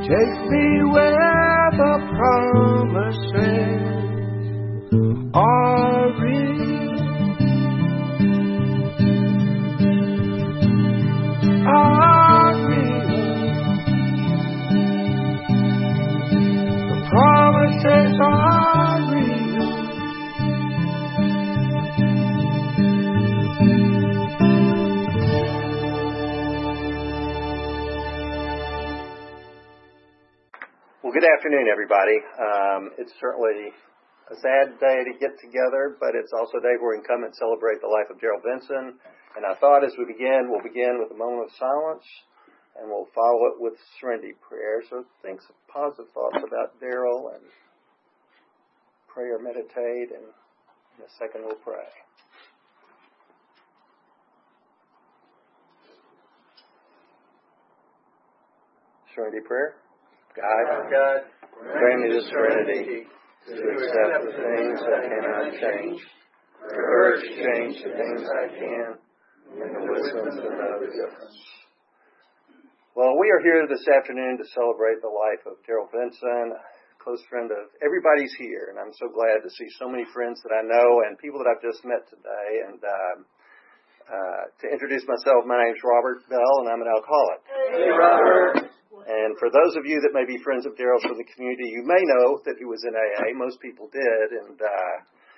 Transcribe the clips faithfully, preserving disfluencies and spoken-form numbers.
Take me where the promises are real, are real. The promises are real. Well, good afternoon, everybody. Um, it's certainly a sad day to get together, but it's also a day where we can come and celebrate the life of Daryl Vinson. And I thought as we begin, we'll begin with a moment of silence, and we'll follow it with serenity prayer. So think some positive thoughts about Daryl, and pray or meditate, and in a second we'll pray. Serenity prayer. God, God, grant me the serenity to accept the things I cannot change, the courage to change the things I can, and the wisdom to know the difference. Well, we are here this afternoon to celebrate the life of Daryl Vinson, a close friend of everybody's here, and I'm so glad to see so many friends that I know and people that I've just met today. And uh, uh, to introduce myself, my name's Robert Bell, and I'm an alcoholic. Hey, Robert. And for those of you that may be friends of Daryl's from the community, you may know that he was in A A. Most people did. And uh,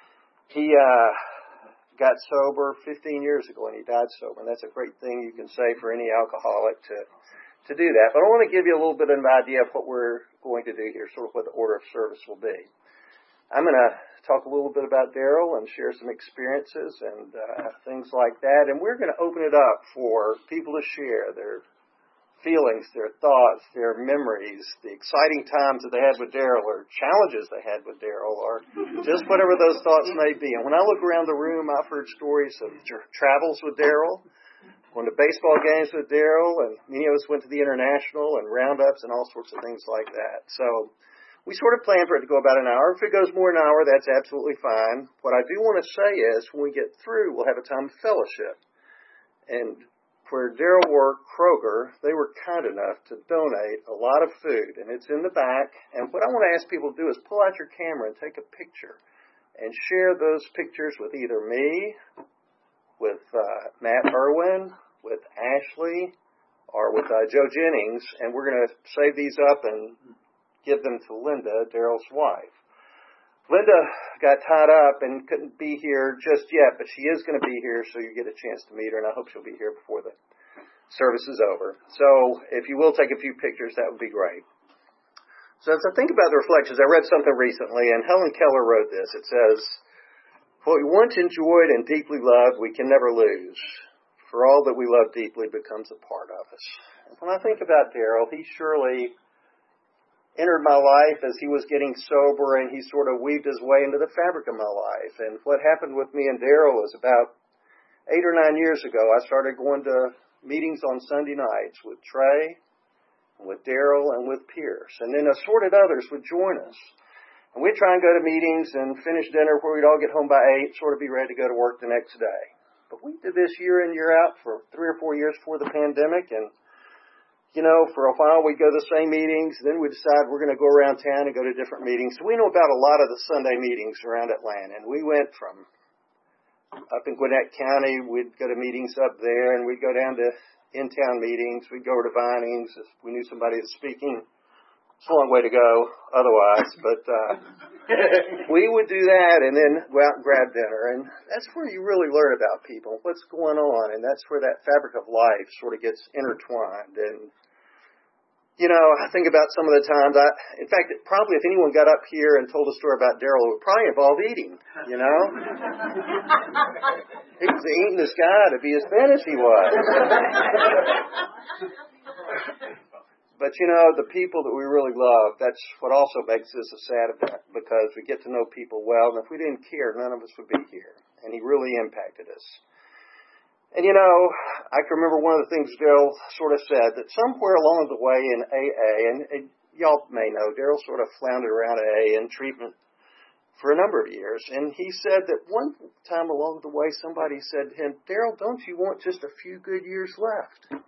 he uh, got sober fifteen years ago, and he died sober. And that's a great thing you can say for any alcoholic to, to do that. But I want to give you a little bit of an idea of what we're going to do here, sort of what the order of service will be. I'm going to talk a little bit about Daryl and share some experiences and uh, things like that. And we're going to open it up for people to share their feelings, their thoughts, their memories, the exciting times that they had with Daryl, or challenges they had with Daryl, or just whatever those thoughts may be. And when I look around the room, I've heard stories of travels with Daryl, going to baseball games with Daryl, and many of us went to the International and roundups and all sorts of things like that. So we sort of plan for it to go about an hour. If it goes more than an hour, that's absolutely fine. What I do want to say is when we get through, we'll have a time of fellowship. And where Daryl worked, Kroger, they were kind enough to donate a lot of food, and it's in the back. And what I want to ask people to do is pull out your camera and take a picture and share those pictures with either me, with uh, Matt Irwin, with Ashley, or with uh, Joe Jennings, and we're going to save these up and give them to Linda, Daryl's wife. Linda got tied up and couldn't be here just yet, but she is going to be here, so you get a chance to meet her, and I hope she'll be here before the service is over. So if you will take a few pictures, that would be great. So as I think about the reflections, I read something recently, and Helen Keller wrote this. It says, "What we once enjoyed and deeply loved, we can never lose, for all that we love deeply becomes a part of us." And when I think about Daryl, he surely entered my life as he was getting sober, and he sort of weaved his way into the fabric of my life. And what happened with me and Daryl was about eight or nine years ago, I started going to meetings on Sunday nights with Trey, with Daryl, and with Pierce. And then assorted others would join us. And we'd try and go to meetings and finish dinner where we'd all get home by eight, sort of be ready to go to work the next day. But we did this year in, year out for three or four years before the pandemic, and you know, for a while we'd go to the same meetings, then we'd decide we're going to go around town and go to different meetings. So we know about a lot of the Sunday meetings around Atlanta. And we went from up in Gwinnett County, we'd go to meetings up there, and we'd go down to in-town meetings. We'd go over to Vinings if we knew somebody was speaking. It's a long way to go otherwise, but uh, we would do that and then go out and grab dinner. And that's where you really learn about people, what's going on, and that's where that fabric of life sort of gets intertwined. And you know, I think about some of the times, I, in fact, probably if anyone got up here and told a story about Daryl, it would probably involve eating, you know? He was the eatingest guy to be as thin as he was. But, you know, the people that we really love, that's what also makes this a sad event, because we get to know people well, and if we didn't care, none of us would be here. And he really impacted us. And, you know, I can remember one of the things Daryl sort of said, that somewhere along the way in A A, and, and y'all may know, Daryl sort of floundered around A A in treatment for a number of years. And he said that one time along the way, somebody said to him, "Daryl, don't you want just a few good years left?"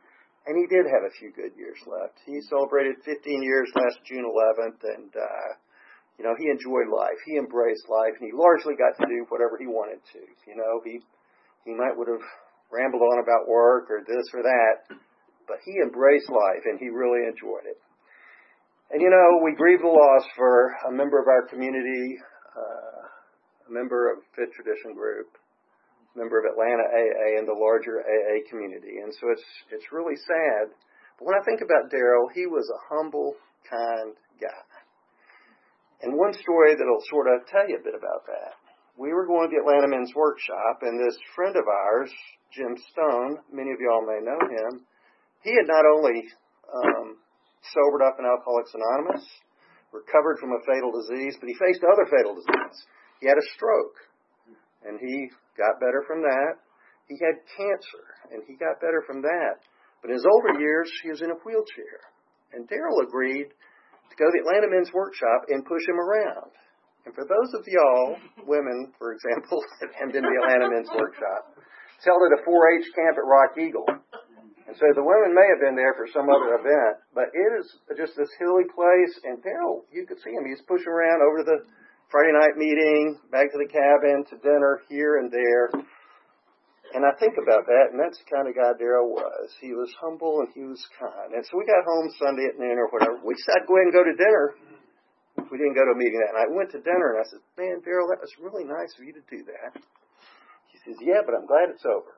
And he did have a few good years left. He celebrated fifteen years last June eleventh, and, uh, you know, he enjoyed life. He embraced life, and he largely got to do whatever he wanted to. You know, he, he might would have rambled on about work or this or that, but he embraced life, and he really enjoyed it. And, you know, we grieve the loss for a member of our community, uh, a member of Fit Tradition Group, a member of Atlanta A A and the larger A A community. And so it's it's really sad. But when I think about Daryl, he was a humble, kind guy. And one story that will sort of tell you a bit about that. We were going to the Atlanta Men's Workshop, and this friend of ours, Jim Stone, many of y'all may know him, he had not only um, sobered up in Alcoholics Anonymous, recovered from a fatal disease, but he faced other fatal disease. He had a stroke, and he got better from that. He had cancer, and he got better from that. But in his older years, he was in a wheelchair. And Daryl agreed to go to the Atlanta Men's Workshop and push him around. And for those of y'all, women, for example, that have been to the Atlanta Men's Workshop, it's held at a four H camp at Rock Eagle. And so the women may have been there for some other event, but it is just this hilly place, and Daryl, you could see him. He's pushing around over to the Friday night meeting, back to the cabin, to dinner, here and there. And I think about that, and that's the kind of guy Daryl was. He was humble and he was kind. And so we got home Sunday at noon or whatever. We decided to go ahead and go to dinner. We didn't go to a meeting that night. We went to dinner, and I said, man, Daryl, that was really nice of you to do that. He says, yeah, but I'm glad it's over.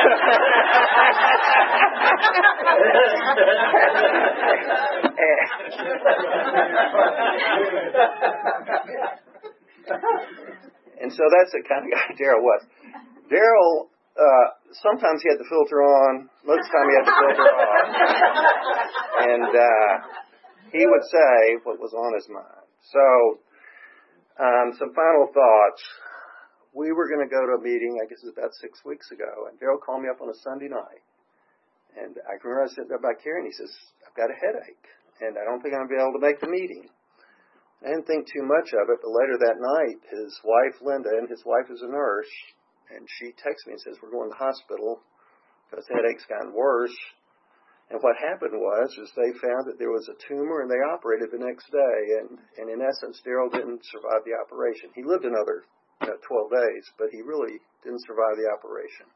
And so that's the kind of guy Daryl was. Daryl, uh, sometimes he had the filter on, most of the time he had the filter off. And uh, he would say what was on his mind. So, um, some final thoughts. We were going to go to a meeting, I guess it was about six weeks ago, and Daryl called me up on a Sunday night. And I remember I was sitting there by Karen, he says, I've got a headache, and I don't think I'm going to be able to make the meeting. I didn't think too much of it, but later that night, his wife, Linda, and his wife is a nurse, and she texts me and says, we're going to the hospital because the headache's gotten worse. And what happened was is they found that there was a tumor, and they operated the next day. And, and in essence, Daryl didn't survive the operation. He lived another you know, twelve days, but he really didn't survive the operation.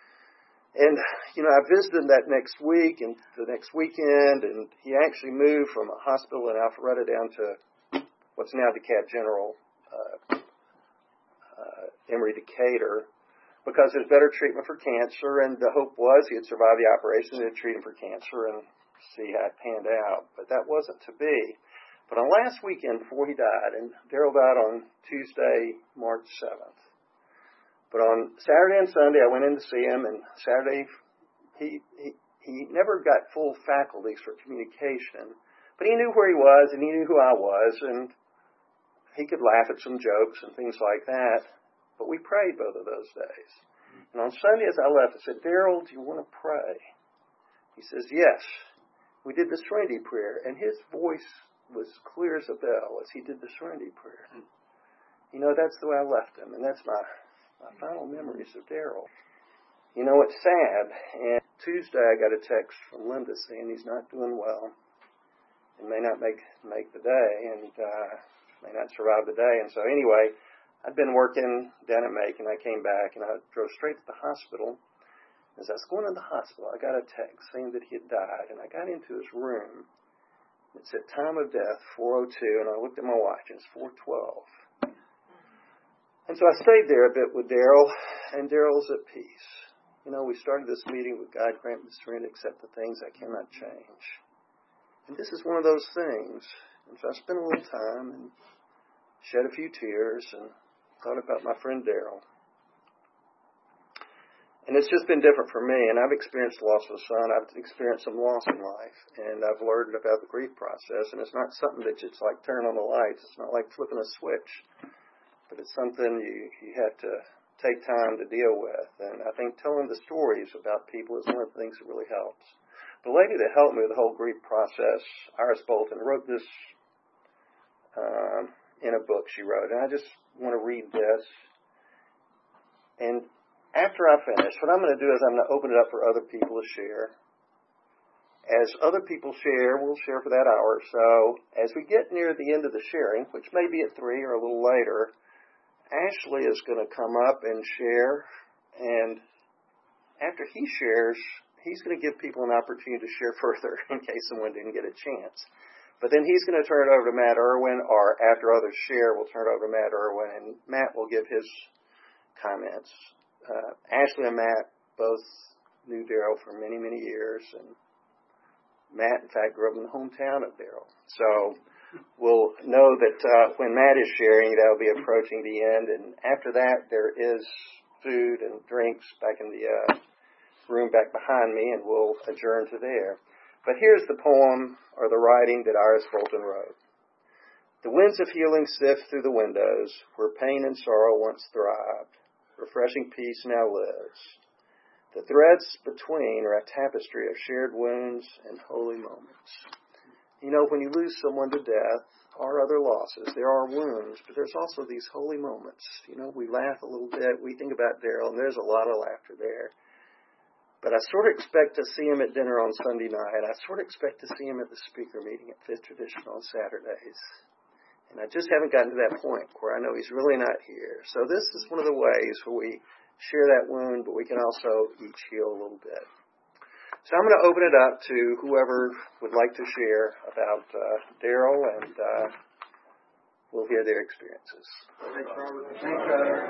And, you know, I visited that next week and the next weekend, and he actually moved from a hospital in Alpharetta down to what's now DeKalb General, uh, uh, Emory Decatur, because there's better treatment for cancer, and the hope was he'd survive the operation and treat him for cancer and see how it panned out. But that wasn't to be. But on last weekend before he died, and Daryl died on Tuesday, March seventh. But on Saturday and Sunday, I went in to see him, and Saturday, he, he, he never got full faculties for communication, but he knew where he was, and he knew who I was, and he could laugh at some jokes and things like that. But we prayed both of those days. And on Sunday as I left, I said, Daryl, do you want to pray? He says, yes. We did the Serenity Prayer, and his voice was clear as a bell as he did the Serenity Prayer. You know, that's the way I left him, and that's my, my final memories of Daryl. You know, it's sad, and Tuesday I got a text from Linda saying he's not doing well and may not make make the day, and uh, may not survive the day. And so anyway, I'd been working down at Macon. I came back, and I drove straight to the hospital. As I was going to the hospital, I got a text saying that he had died, and I got into his room. It said time of death, four oh two, and I looked at my watch, and it's four twelve. And so I stayed there a bit with Daryl, and Daryl's at peace. You know, we started this meeting with God grant me the strength to accept the things I cannot change. And this is one of those things. And so I spent a little time and shed a few tears and thought about my friend Daryl. And it's just been different for me. And I've experienced the loss of a son. I've experienced some loss in life. And I've learned about the grief process. And it's not something that it's like turn on the lights. It's not like flipping a switch. But it's something you, you have to take time to deal with. And I think telling the stories about people is one of the things that really helps. The lady that helped me with the whole grief process, Iris Bolton, wrote this um, in a book she wrote. And I just want to read this. And after I finish, what I'm going to do is I'm going to open it up for other people to share. as other people share, we'll share for that hour or so. As we get near the end of the sharing, which may be at three or a little later, Ashley is going to come up and share, and after he shares, he's going to give people an opportunity to share further in case someone didn't get a chance. But then he's going to turn it over to Matt Irwin, or after others share, we'll turn it over to Matt Irwin, and Matt will give his comments. Uh, Ashley and Matt both knew Daryl for many, many years, and Matt, in fact, grew up in the hometown of Daryl. So we'll know that uh, when Matt is sharing, that'll be approaching the end, and after that, there is food and drinks back in the uh, room back behind me, and we'll adjourn to there. But here's the poem, or the writing, that Iris Fulton wrote. The winds of healing sift through the windows, where pain and sorrow once thrived. Refreshing peace now lives. The threads between are a tapestry of shared wounds and holy moments. You know, when you lose someone to death, or other losses, there are wounds, but there's also these holy moments. You know, we laugh a little bit, we think about Daryl, and there's a lot of laughter there. But I sort of expect to see him at dinner on Sunday night. I sort of expect to see him at the speaker meeting at Fifth Tradition on Saturdays. And I just haven't gotten to that point where I know he's really not here. So this is one of the ways where we share that wound, but we can also each heal a little bit. So I'm going to open it up to whoever would like to share about uh, Daryl, and uh, we'll hear their experiences. Thanks, Robert. Thanks, Robert.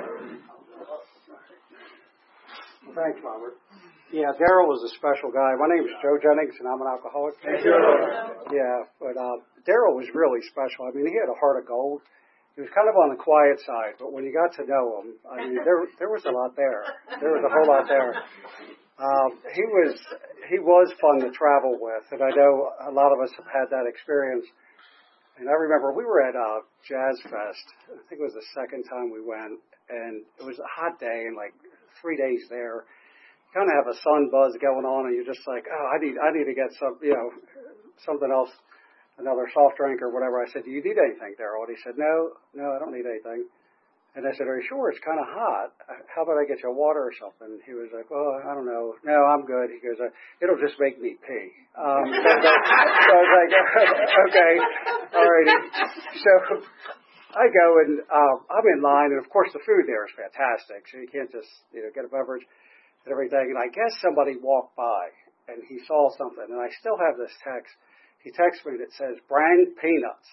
Thanks, Robert. Yeah, Daryl was a special guy. My name is Joe Jennings, and I'm an alcoholic. Thank you. Yeah, but uh, Daryl was really special. I mean, he had a heart of gold. He was kind of on the quiet side, but when you got to know him, I mean, there there was a lot there. There was a whole lot there. Um, he was he was fun to travel with, and I know a lot of us have had that experience. And I remember we were at uh, Jazz Fest. I think it was the second time we went, and it was a hot day, and like three days there. Kind of have a sun buzz going on, and you're just like, oh, I need, I need to get some, you know, something else, another soft drink or whatever. I said, do you need anything, Daryl? And he said, no, no, I don't need anything. And I said, are you sure? It's kind of hot. How about I get you a water or something? And he was like, oh, I don't know. No, I'm good. He goes, it'll just make me pee. Um, so, so I was like, okay, all right. So I go and uh, I'm in line, and of course the food there is fantastic. So you can't just, you know, get a beverage and everything. And I guess somebody walked by and he saw something, and I still have this text. He texts me that says, "Brang peanuts."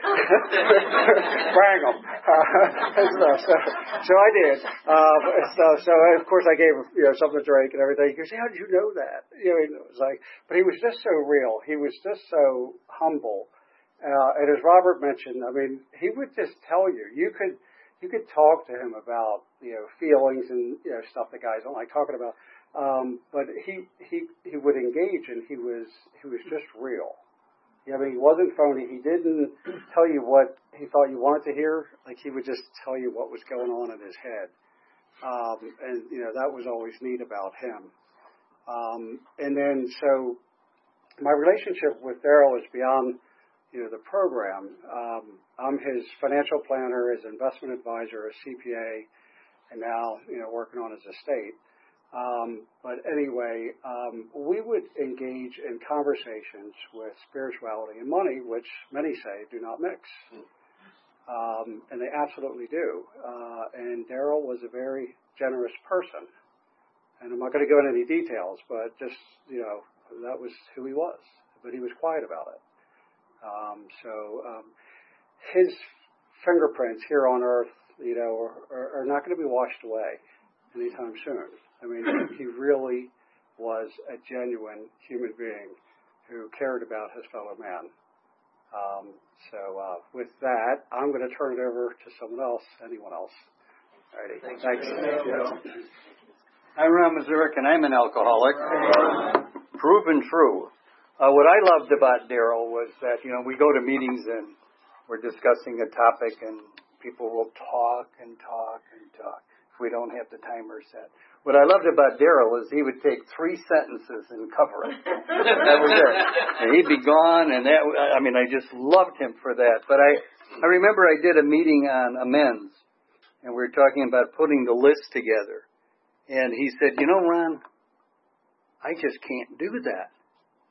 Brang them. Uh, so, so, so I did. Uh, so, so of course I gave him, you know, something to drink and everything. He goes, "How did you know that?" You know, it was like, but he was just so real. He was just so humble. Uh, and as Robert mentioned, I mean, he would just tell you. You could. You could talk to him about, you know, feelings and, you know, stuff that guys don't like talking about. Um, but he, he, he would engage, and he was, he was just real. I mean, he wasn't phony. He didn't tell you what he thought you wanted to hear. Like, he would just tell you what was going on in his head. Um, and, you know, that was always neat about him. Um, and then, so my relationship with Daryl is beyond, you know, the program. Um, I'm his financial planner, his investment advisor, his C P A, and now, you know, working on his estate. Um, but anyway, um, we would engage in conversations with spirituality and money, which many say do not mix. Um, and they absolutely do. Uh, and Daryl was a very generous person. And I'm not going to go into any details, but just, you know, that was who he was. But he was quiet about it. Um, so um, his fingerprints here on earth, you know, are, are not going to be washed away anytime soon. I mean, he really was a genuine human being who cared about his fellow man. Um, so uh, with that, I'm going to turn it over to someone else, anyone else. All righty. Thanks. Thanks. Yes. I'm Ron Mazurek, and I'm an alcoholic. Proven true. Uh, what I loved about Daryl was that, you know, we go to meetings and we're discussing a topic, and people will talk and talk and talk if we don't have the timer set. What I loved about Daryl is he would take three sentences and cover it. That was it. And he'd be gone, and that, I mean, I just loved him for that. But I, I remember I did a meeting on amends, and we were talking about putting the list together. And he said, you know, Ron, I just can't do that.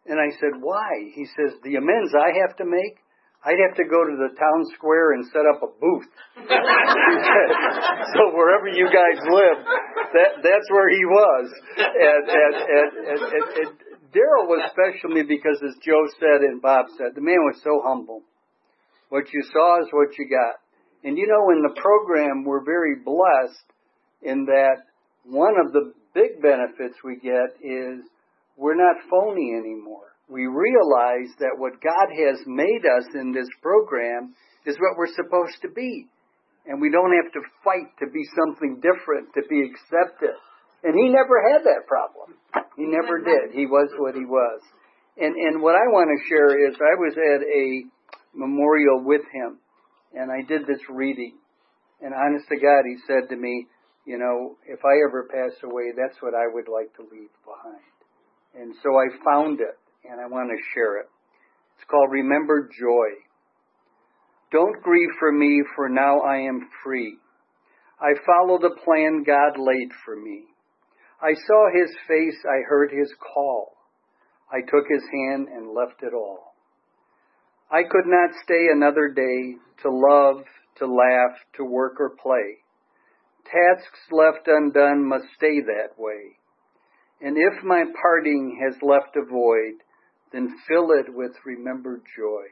And I said, why? He says, the amends I have to make, I'd have to go to the town square and set up a booth. He said, so wherever you guys live, that that's where he was. And, and, and, and, and, and Daryl was special to me because, as Joe said and Bob said, the man was so humble. What you saw is what you got. And you know, in the program, we're very blessed in that one of the big benefits we get is we're not phony anymore. We realize that what God has made us in this program is what we're supposed to be. And we don't have to fight to be something different, to be accepted. And he never had that problem. He never did. He was what he was. And and what I want to share is I was at a memorial with him, and I did this reading. And honest to God, he said to me, you know, if I ever pass away, that's what I would like to leave behind. And so I found it, and I want to share it. It's called Remember Joy. Don't grieve for me, for now I am free. I follow the plan God laid for me. I saw his face, I heard his call. I took his hand and left it all. I could not stay another day to love, to laugh, to work or play. Tasks left undone must stay that way. And if my parting has left a void, then fill it with remembered joy.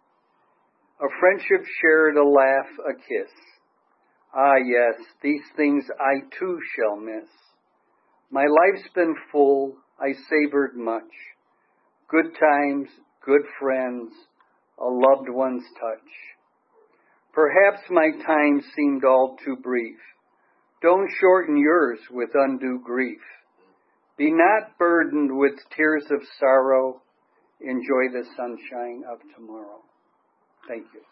A friendship shared, a laugh, a kiss. Ah, yes, these things I too shall miss. My life's been full, I savored much. Good times, good friends, a loved one's touch. Perhaps my time seemed all too brief. Don't shorten yours with undue grief. Be not burdened with tears of sorrow. Enjoy the sunshine of tomorrow. Thank you.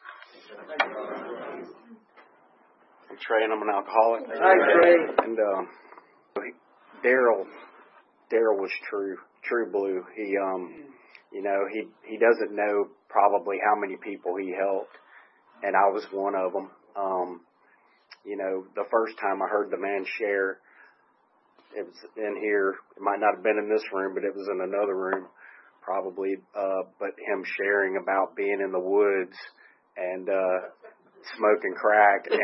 I'm Trey, and I'm an alcoholic. Hi, Trey. And um, Daryl, Daryl was true, true blue. He, um, you know, he he doesn't know probably how many people he helped, and I was one of them. Um, you know, the first time I heard the man share, it was in here. It might not have been in this room, but it was in another room, probably. Uh, but him sharing about being in the woods and uh, smoking crack and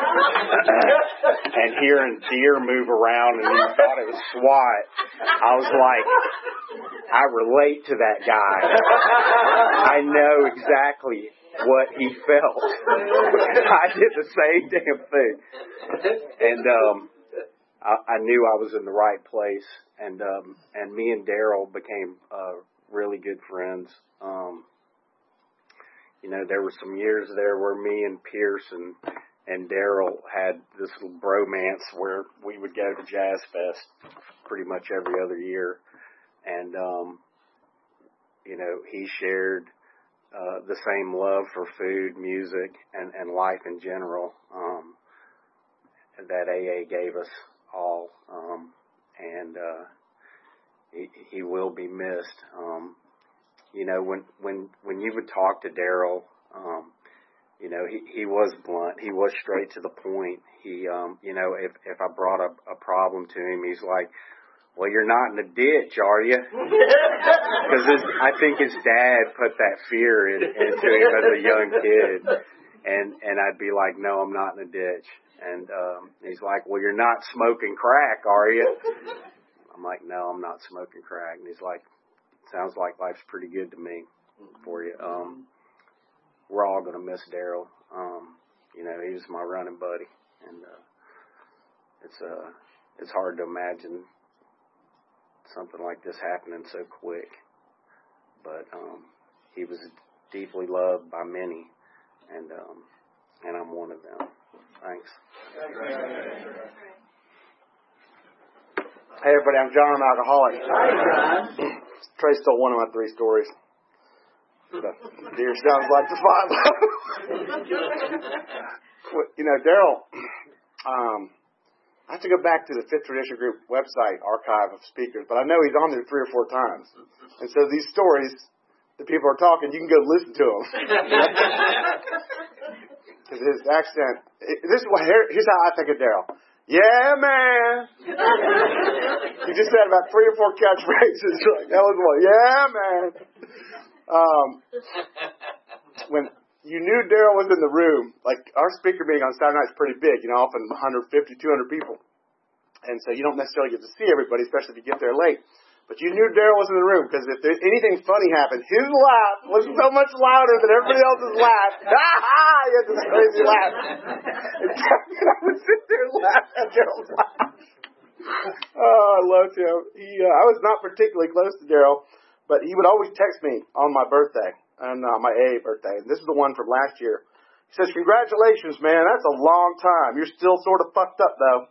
and hearing deer move around, and you thought it was SWAT. I was like, I relate to that guy. I know exactly what he felt. I did the same damn thing. And um, I, I knew I was in the right place. And um, and me and Daryl became uh, really good friends. Um, you know, there were some years there where me and Pierce and, and Daryl had this little bromance where we would go to Jazz Fest pretty much every other year. And, um, you know, he shared uh, the same love for food, music, and, and life in general um, that A A gave us all. Um, and uh, he, he will be missed. Um, you know, when, when, when you would talk to Daryl, um, you know, he, he was blunt. He was straight to the point. He, um, you know, if, if I brought up a problem to him, he's like, well, you're not in a ditch, are you? Because I think his dad put that fear in, into him as a young kid. And, and I'd be like, no, I'm not in a ditch. And um, he's like, well, you're not smoking crack, are you? I'm like, no, I'm not smoking crack. And he's like, sounds like life's pretty good to me for you. Um, we're all going to miss Daryl. Um, you know, he was my running buddy. And uh, it's uh, it's hard to imagine something like this happening so quick. But um, he was deeply loved by many. And, um, and I'm one of them. Thanks. Hey everybody, I'm John, I'm an alcoholic. Hi, John. Trey stole one of my three stories. The deer sounds like the five. You know, Daryl, um, I have to go back to the Fifth Tradition Group website archive of speakers, but I know he's on there three or four times. And so these stories, the people are talking, you can go listen to them. Because his accent, this is what, here, here's how I think of Daryl. Yeah, man. He just had about three or four catchphrases. That was one. Yeah, man. Um, when you knew Daryl was in the room, like our speaker meeting on Saturday night is pretty big, you know, often one hundred fifty, two hundred people. And so you don't necessarily get to see everybody, especially if you get there late. But you knew Daryl was in the room because if there, anything funny happened, his laugh was so much louder than everybody else's laugh. He had this crazy laugh. And I would sit there and laugh at Daryl's laugh. Oh, I loved him. He, uh, I was not particularly close to Daryl, but he would always text me on my birthday, and uh, my A A birthday. And this is the one from last year. He says, "Congratulations, man. That's a long time. You're still sort of fucked up, though."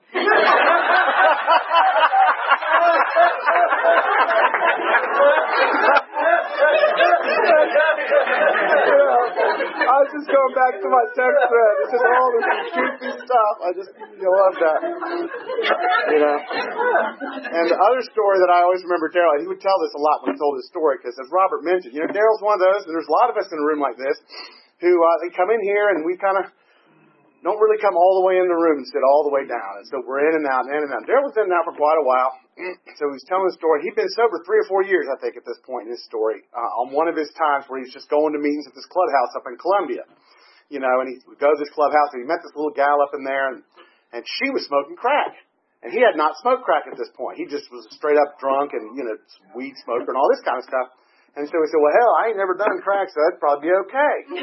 I was just going back to my text thread. It's just all this goofy stuff. I just you know, love that. You know. And the other story that I always remember Daryl, he would tell this a lot when he told his story, because as Robert mentioned, you know, Daryl's one of those, and there's a lot of us in a room like this, who uh, they come in here and we kind of don't really come all the way in the room and sit all the way down. And so we're in and out and in and out. Daryl was in and out for quite a while. So he's telling the story. He'd been sober three or four years, I think, at this point in his story, uh, on one of his times where he's just going to meetings at this clubhouse up in Columbia. You know, and he would go to this clubhouse and he met this little gal up in there, and, and she was smoking crack. And he had not smoked crack at this point. He just was straight up drunk and, you know, weed smoker and all this kind of stuff. And so he said, "Well, hell, I ain't never done crack, so that'd probably be okay." You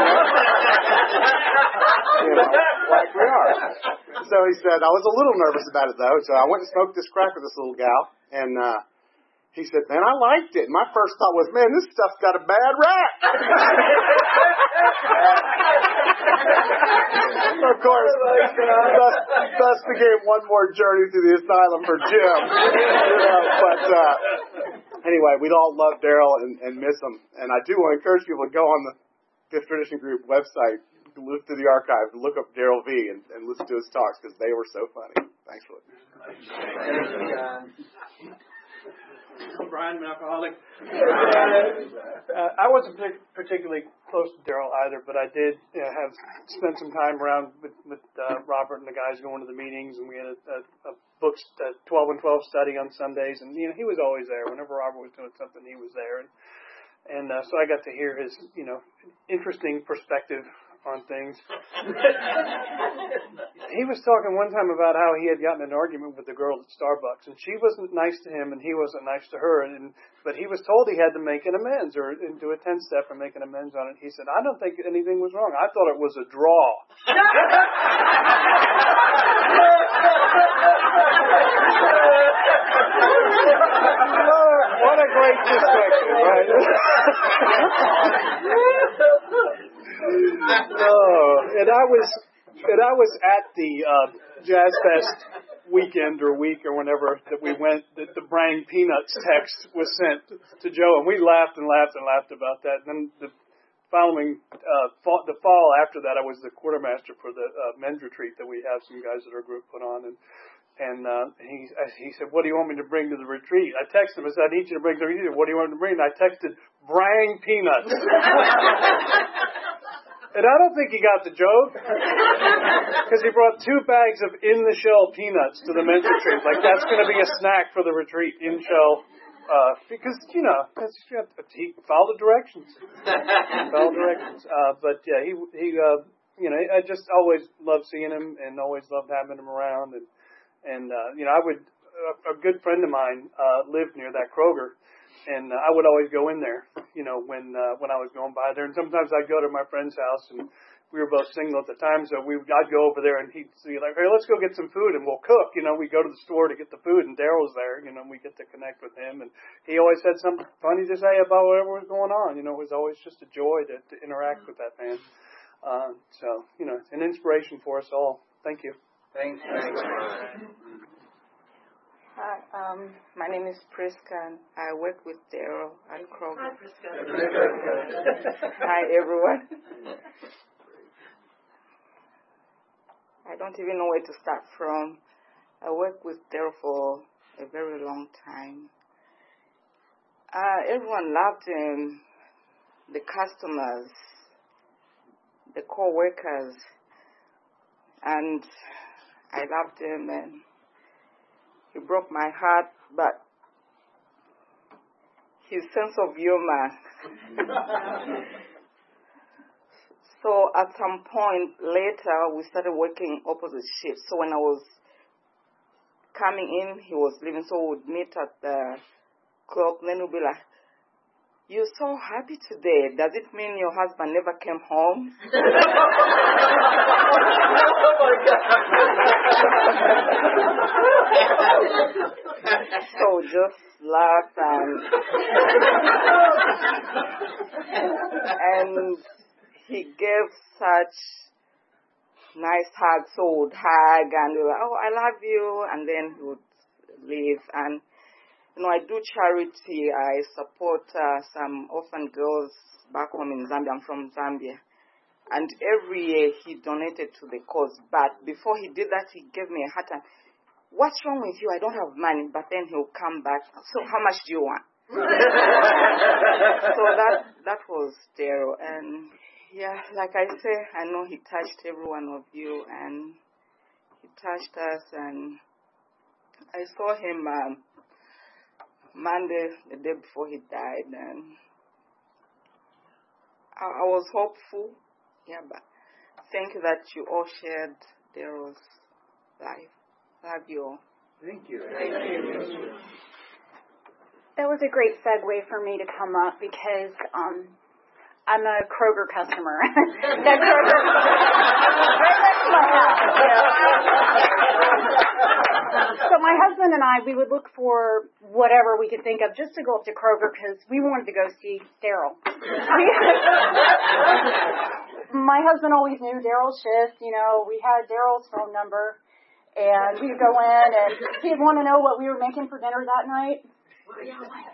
know, like we are. So he said, "I was a little nervous about it, though, so I went and smoked this crack with this little gal." And uh, he said, "Man, I liked it. My first thought was, man, this stuff's got a bad rap." Of course, thus, thus became one more journey through the asylum for Jim. You know, but... Uh, Anyway, we'd all love Daryl and, and miss him. And I do want to encourage people to go on the Fifth Tradition Group website, to look through the archives, and look up Daryl V. and, and listen to his talks, because they were so funny. Thanks for listening. I'm Brian, I'm an alcoholic. Uh, I wasn't particularly close to Daryl either, but I did you know, have spent some time around with, with uh, Robert and the guys going to the meetings, and we had a, a, a book, a twelve and twelve study on Sundays, and you know he was always there. Whenever Robert was doing something, he was there, and and uh, so I got to hear his you know interesting perspective on things. He was talking one time about how he had gotten in an argument with the girl at Starbucks, and she wasn't nice to him, and he wasn't nice to her, and but he was told he had to make an amends or do a ten step and make an amends on it. He said, "I don't think anything was wrong. I thought it was a draw." What a great perspective, right? Oh, and I was, and I was at the uh, Jazz Fest weekend or week or whenever that we went. That the Brang Peanuts text was sent to Joe, and we laughed and laughed and laughed about that. And then the following uh, fall, the fall after that, I was the quartermaster for the uh, men's retreat that we have some guys at our group put on, and. And uh, he he said, "What do you want me to bring to the retreat?" I texted him. I said, "I need you to bring to the retreat. What do you want me to bring?" And I texted, "Brang Peanuts." And I don't think he got the joke, because he brought two bags of in-the-shell peanuts to the men's retreat. Like, that's going to be a snack for the retreat, in-shell. Uh, because, you know, that's, you have to, he follow the directions. Follow directions. Uh, but, yeah, he, he uh, you know, I just always loved seeing him and always loved having him around. And, and uh, you know, I would, a, a good friend of mine uh, lived near that Kroger. And uh, I would always go in there, you know, when uh, when I was going by there. And sometimes I'd go to my friend's house, and we were both single at the time, so we I'd go over there, and he'd be like, "Hey, let's go get some food, and we'll cook." You know, we go to the store to get the food, and Daryl's there. You know, and we get to connect with him, and he always had something funny to say about whatever was going on. You know, it was always just a joy to, to interact with that man. Uh, so, you know, an inspiration for us all. Thank you. Thanks. Thanks. Hi, um, my name is Priska, and I work with Daryl at Kroger. Hi, Priska. Hi, everyone. I don't even know where to start from. I worked with Daryl for a very long time. Uh, everyone loved him, the customers, the co-workers, and I loved him, and he broke my heart, but his sense of humor. So at some point later, we started working opposite shifts. So when I was coming in, he was leaving, so we would meet at the clock. Then we'd be like, "You're so happy today. Does it mean your husband never came home?" So just laugh and and he gave such nice hugs. So we would hug and we were like, "Oh, I love you," and then he would leave. And you know, I do charity. I support uh, some orphan girls back home in Zambia. I'm from Zambia. And every year he donated to the cause. But before he did that, he gave me a heart attack. "What's wrong with you? I don't have money." But then he'll come back. "So how much do you want?" So that that was Daryl. And yeah, like I say, I know he touched every one of you. And he touched us. And I saw him um, Monday, the day before he died, and I, I was hopeful, yeah, but thank you that you all shared Daryl's life. Love you all. Thank you. Thank you. That was a great segue for me to come up because um, I'm a Kroger customer. That Kroger, right next to my house. You know. So my husband and I, we would look for whatever we could think of just to go up to Kroger because we wanted to go see Daryl. My husband always knew Daryl's shift. You know, we had Daryl's phone number, and we'd go in, and he'd want to know what we were making for dinner that night. He,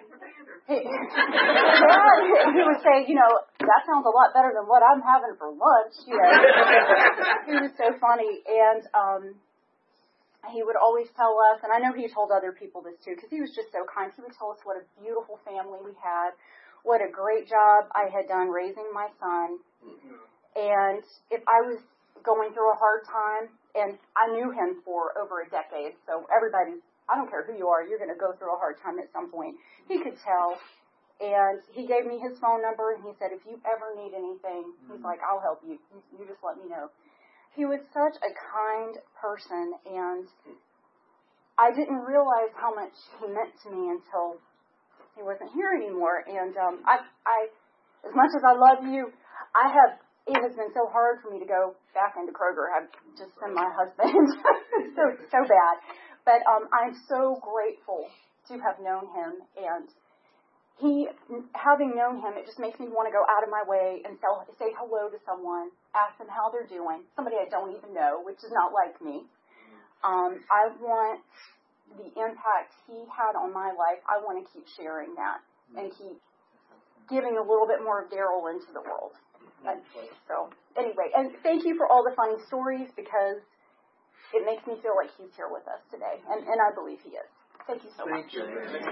yeah, he would say, you know, "That sounds a lot better than what I'm having for lunch." You know, he was so funny, and um, he would always tell us, and I know he told other people this too, because he was just so kind. He would tell us what a beautiful family we had, what a great job I had done raising my son, and if I was going through a hard time, and I knew him for over a decade, so everybody's, I don't care who you are, you're going to go through a hard time at some point. He could tell, and he gave me his phone number, and he said, "If you ever need anything," he's like, "I'll help you. You just let me know." He was such a kind person, and I didn't realize how much he meant to me until he wasn't here anymore. And um, I, I, as much as I love you, I have, it has been so hard for me to go back into Kroger. I've just been my husband. so, so bad. But um, I'm so grateful to have known him, and he, having known him, it just makes me want to go out of my way and tell, say hello to someone, ask them how they're doing, somebody I don't even know, which is not like me. Um, I want the impact he had on my life, I want to keep sharing that and keep giving a little bit more of Daryl into the world. And so, anyway, and thank you for all the funny stories, because it makes me feel like he's here with us today, and, and I believe he is. Thank you so much. Thank you.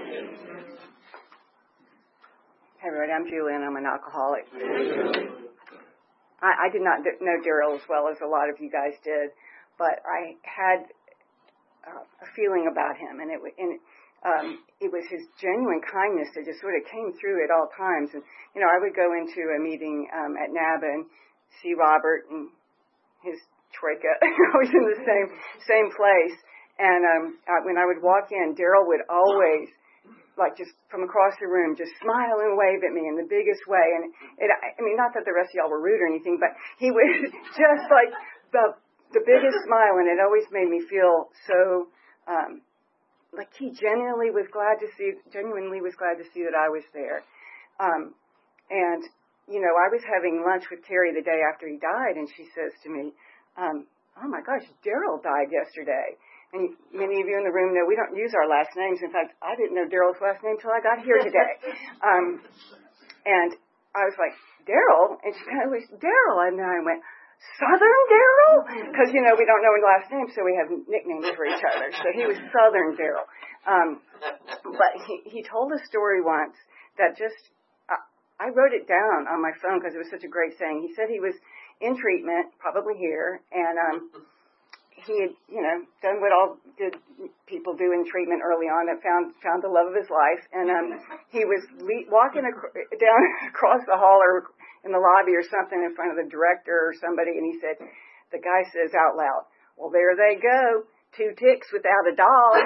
Hey, everybody, I'm Julie, and I'm an alcoholic. I, I did not know Daryl as well as a lot of you guys did, but I had uh, a feeling about him, and it, and, um, it was his genuine kindness that just sort of came through at all times. And, you know, I would go into a meeting um, at NABA and see Robert and his troika, always in the same same place. And um, uh, when I would walk in, Daryl would always, like, just from across the room, just smile and wave at me in the biggest way. And it, I mean, not that the rest of y'all were rude or anything, but he was just like the the biggest smile, and it always made me feel so um, like he genuinely was glad to see, genuinely was glad to see that I was there. Um, and you know, I was having lunch with Terry the day after he died, and she says to me, Um, "Oh my gosh, Daryl died yesterday." And many of you in the room know we don't use our last names. In fact, I didn't know Daryl's last name until I got here today. Um, and I was like, "Daryl?" And she kind of was, "Daryl." And then I went, "Southern Daryl?" Because, you know, we don't know his last name, so we have nicknames for each other. So he was Southern Daryl. Um, but he, he told a story once that just, uh, I wrote it down on my phone because it was such a great saying. He said he was in treatment, probably here, and um, he had, you know, done what all good people do in treatment early on, and found found the love of his life. And um, he was le- walking ac- down across the hall or in the lobby or something in front of the director or somebody, and he said, the guy says out loud, "Well, there they go. Two ticks without a dog." I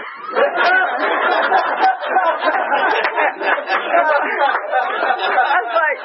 was like,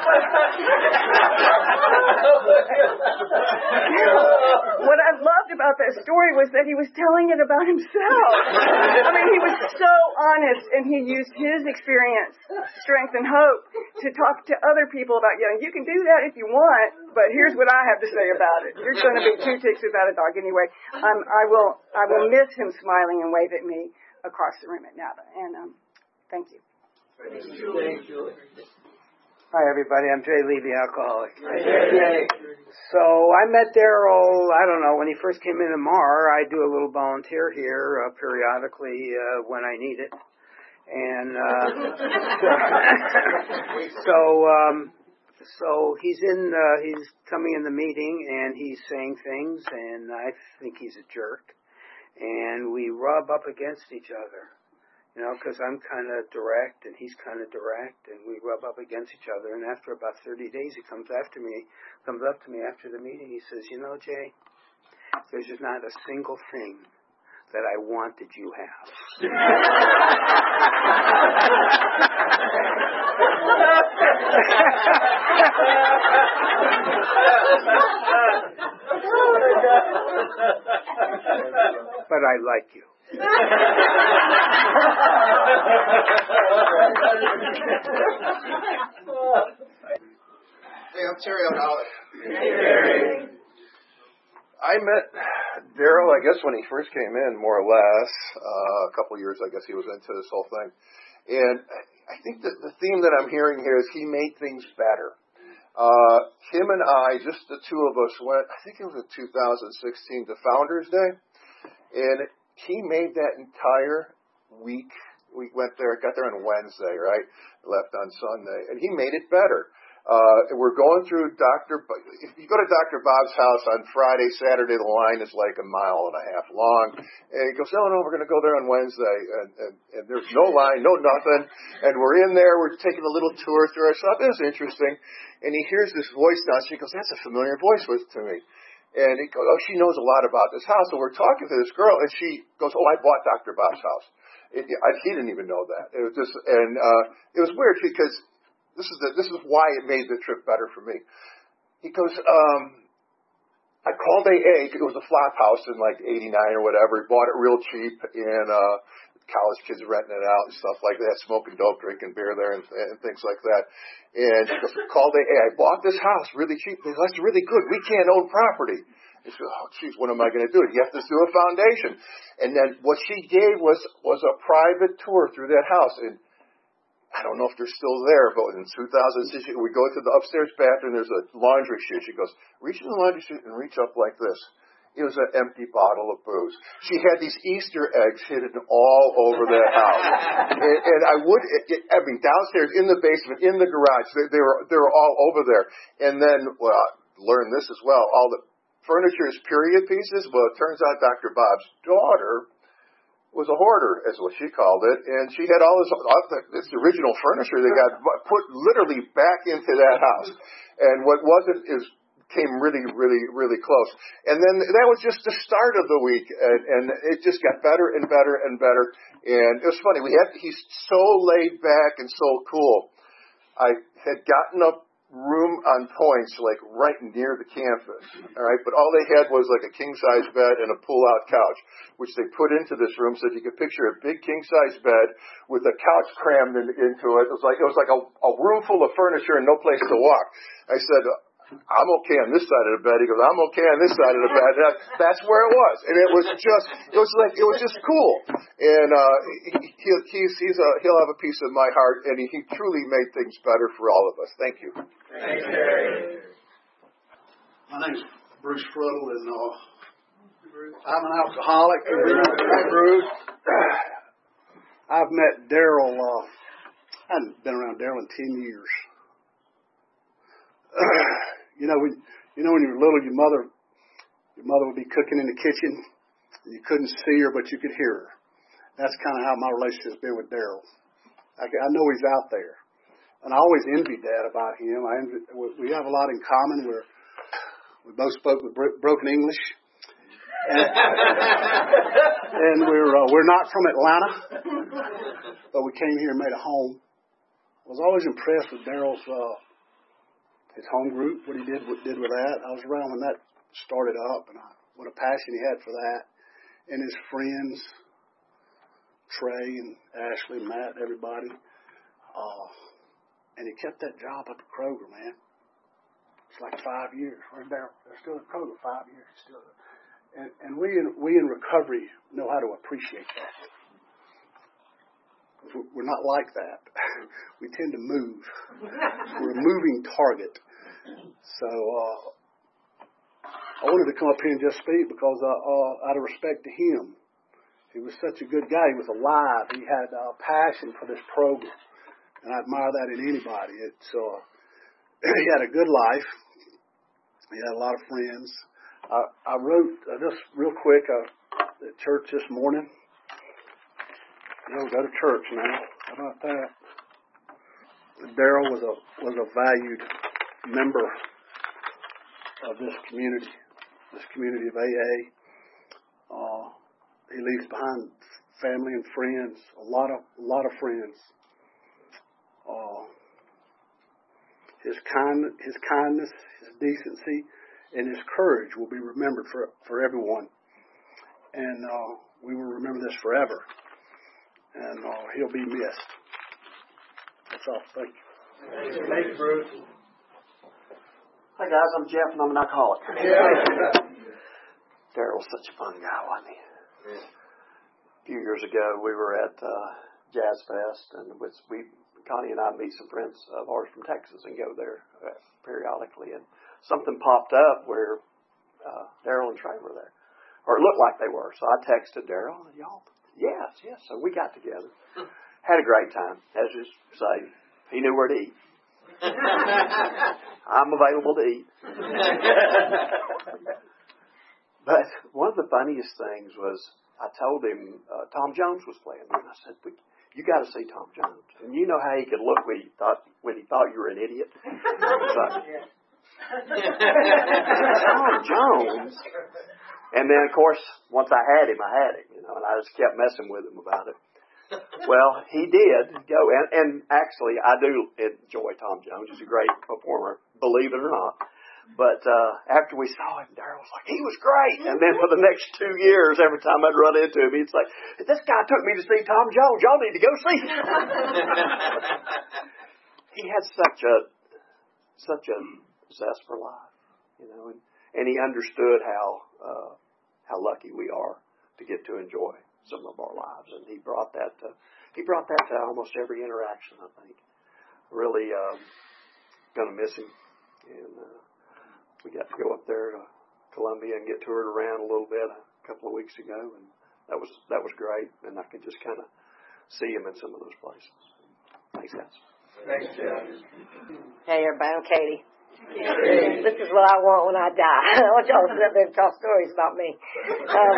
what I loved about that story was that he was telling it about himself. I mean, he was so honest, and he used his experience, strength, and hope to talk to other people about, you know, you can do that if you want, but here's what I have to say about it. You're going to be two ticks without a dog anyway. Um, I will, I will miss him smiling and wave at me across the room at Napa. And um, thank you. Thank you. Hi, everybody. I'm Jay Lee, the alcoholic. Hi, Jay. So I met Daryl, I don't know, when he first came into M A R. I do a little volunteer here uh, periodically uh, when I need it. And uh, so, um, so he's in, uh, he's coming in the meeting, and he's saying things, and I think he's a jerk. And we rub up against each other, you know, because I'm kind of direct and he's kind of direct, and we rub up against each other. And after about thirty days, he comes after me, comes up to me after the meeting. He says, "You know, Jay, there's just not a single thing that I wanted you have." But I like you. Hey, I'm Terry O'Hara. Hey, Terry. I met Daryl, I guess, when he first came in, more or less. Uh, a couple years, I guess, he was into this whole thing. And I think that the theme that I'm hearing here is he made things better. Uh, him and I, just the two of us, went, I think it was in two thousand sixteen, to Founders Day. And he made that entire week. We went there, got there on Wednesday, right? Left on Sunday. And he made it better. Uh, we're going through Doctor If you go to Doctor Bob's house on Friday, Saturday, the line is like a mile and a half long. And he goes, "No, no, we're going to go there on Wednesday." And, and, and there's no line, no nothing. And we're in there, we're taking a little tour through our stuff. It was interesting. And he hears this voice down. She goes, "That's a familiar voice to me." And he goes, "Oh, she knows a lot about this house." So we're talking to this girl, and she goes, "Oh, I bought Doctor Bob's house." It, I, he didn't even know that. It was just, and uh, it was weird because this is the, this is why it made the trip better for me. He goes, um, "I called A A. It was a flop house in like eighty-nine or whatever. He bought it real cheap, and uh, college kids renting it out and stuff like that, smoking dope, drinking beer there, and, and things like that." And he goes, "Called A A. I bought this house really cheap. He goes, That's really good. We can't own property." He said, "Oh, geez, what am I going to do? You have to do a foundation." And then what she gave was was a private tour through that house. And I don't know if they're still there, but in two thousand six, we go to the upstairs bathroom. There's a laundry chute. She goes, "Reach in the laundry chute and reach up like this." It was an empty bottle of booze. She had these Easter eggs hidden all over the house, and, and I would, it, I mean, downstairs, in the basement, in the garage, they, they were they were all over there. And then, well, I learned this as well. All the furniture is period pieces. Well, it turns out Doctor Bob's daughter was a hoarder, is what she called it, and she had all this, all this original furniture that got put literally back into that house. And what wasn't is came really, really, really close. And then that was just the start of the week, and, and it just got better and better and better. And it was funny. We had he's so laid back and so cool. I had gotten a room on points, like right near the campus, all right? But all they had was like a king-size bed and a pull-out couch, which they put into this room so that you could picture a big king-size bed with a couch crammed in, into it. It was like it was like a, a room full of furniture and no place to walk. I said, "I'm okay on this side of the bed." He goes, "I'm okay on this side of the bed." That, that's where it was, and it was just, it was like, it was just cool. And uh, he, he'll, he's, he's a, he'll have a piece of my heart, and he, he truly made things better for all of us. Thank you. Thanks, Terry. My name's Bruce Fruddle, and uh, I'm an alcoholic. Hey, Bruce. I've met Daryl. Uh, I haven't been around Daryl in ten years. You know, when you know when you were little, your mother, your mother would be cooking in the kitchen, You couldn't see her, but you could hear her. That's kind of how my relationship's been with Daryl. I, I know he's out there. And I always envied that about him. I envy, we have a lot in common. We're, we both spoke with bro- broken English. And, and we're uh, we're not from Atlanta, but we came here and made a home. I was always impressed with Daryl's uh, his home group, what he did what did with that. I was around when that started up, and I, what a passion he had for that. And his friends, Trey and Ashley, Matt, everybody. Uh, and he kept that job up at Kroger, man. It's like five years. Where's Daryl? They're still at Kroger five years. He's still there. And, and we in, we in recovery know how to appreciate that. We're not like that. We tend to move. We're a moving target. So uh, I wanted to come up here and just speak because uh, uh, out of respect to him, he was such a good guy. He was alive. He had uh, passion for this program, and I admire that in anybody. It's uh, he had a good life. He had a lot of friends. I, I wrote uh, just real quick uh, at church this morning. You know, go to church now. How about that? Daryl was a was a valued member of this community, this community of A A. Uh, he leaves behind family and friends, a lot of a lot of friends. Uh, his kind his kindness, his decency, and his courage will be remembered for, for everyone. And uh, we will remember this forever. And uh, he'll be missed. That's all. Thank you. Thank you, Bruce. Hi, guys. I'm Jeff, and I'm an alcoholic. Yeah. Daryl's such a fun guy, wasn't he? Yeah. A few years ago, we were at uh, Jazz Fest, and with, we, Connie and I meet some friends of ours from Texas and go there uh, periodically. And something popped up where uh, Daryl and Trey were there. Or it looked like they were. So I texted Daryl, and y'all, yes, yes. So we got together. Had a great time. As you say, he knew where to eat. I'm available to eat. But one of the funniest things was I told him uh, Tom Jones was playing. And I said, you got to see Tom Jones. And you know how he could look when he thought, when he thought you were an idiot. So, Tom Jones. And then, of course, once I had him, I had him, you know, and I just kept messing with him about it. Well, he did go, and, and actually, I do enjoy Tom Jones. He's a great performer, believe it or not. But uh, after we saw him, Daryl was like, he was great. And then for the next two years, every time I'd run into him, he'd say, this guy took me to see Tom Jones. Y'all need to go see him. He had such a, such a zest for life, you know, and, and he understood how, uh, how lucky we are to get to enjoy some of our lives. And he brought that to, he brought that to almost every interaction, I think. Really um, going to miss him. And uh, we got to go up there to Columbia and get toured around a little bit a couple of weeks ago, and that was that was great. And I could just kind of see him in some of those places. Thanks, guys. Thanks, Jeff. Hey, everybody. I'm Katie. This is what I want when I die. I want y'all to sit up there and tell stories about me. Um,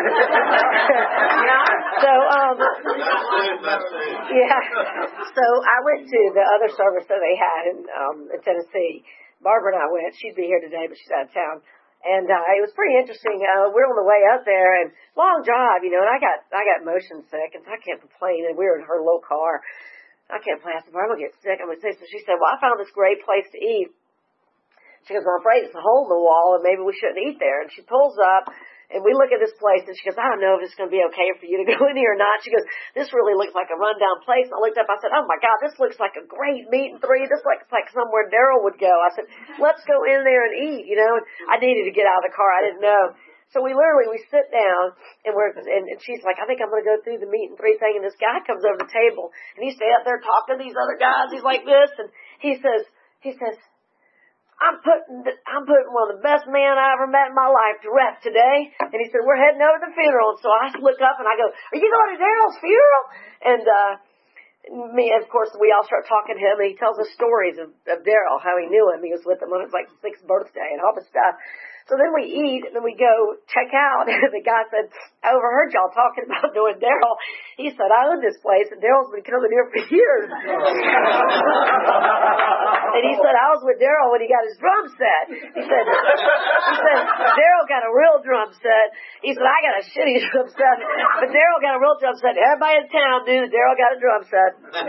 so, um, yeah. So I went to the other service that they had in, um, in Tennessee. Barbara and I went. She'd be here today, but she's out of town. And uh, it was pretty interesting. Uh, we're on the way up there, and long drive, you know. And I got I got motion sick, and so I can't complain. And we were in her little car. I can't play. I said, "I'm gonna get sick." I'm gonna say. So she said, "Well, I found this great place to eat." She goes, "Well, I'm afraid it's a hole in the wall, and maybe we shouldn't eat there." And she pulls up, and we look at this place, and she goes, "I don't know if it's going to be okay for you to go in here or not." She goes, "This really looks like a rundown place." And I looked up, I said, "Oh my God, this looks like a great meat and three. This looks like somewhere Daryl would go." I said, "Let's go in there and eat," you know. And I needed to get out of the car. I didn't know. So we literally, we sit down, and we're, and, and she's like, "I think I'm going to go through the meat and three thing." And this guy comes over the table, and he's standing up there talking to these other guys. He's like this, and he says, he says, I'm putting, I'm putting one of the best men I ever met in my life to rest today. And he said, "We're heading over to the funeral." And so I look up and I go, "Are you going to Daryl's funeral?" And, uh, me, of course, we all start talking to him, and he tells us stories of, of Daryl, how he knew him. He was with him on his like sixth birthday and all this stuff. So then we eat, and then we go check out, and the guy said, I overheard y'all talking about knowing Daryl. He said, I own this place, and Daryl's been coming here for years. And he said, I was with Daryl when he got his drum set. He said, he said, Daryl got a real drum set. He said, I got a shitty drum set, but Daryl got a real drum set. Everybody in town knew that Daryl got a drum set.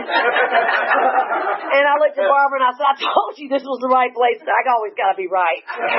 And I looked at Barbara and I said, I told you this was the right place. I always got to be right.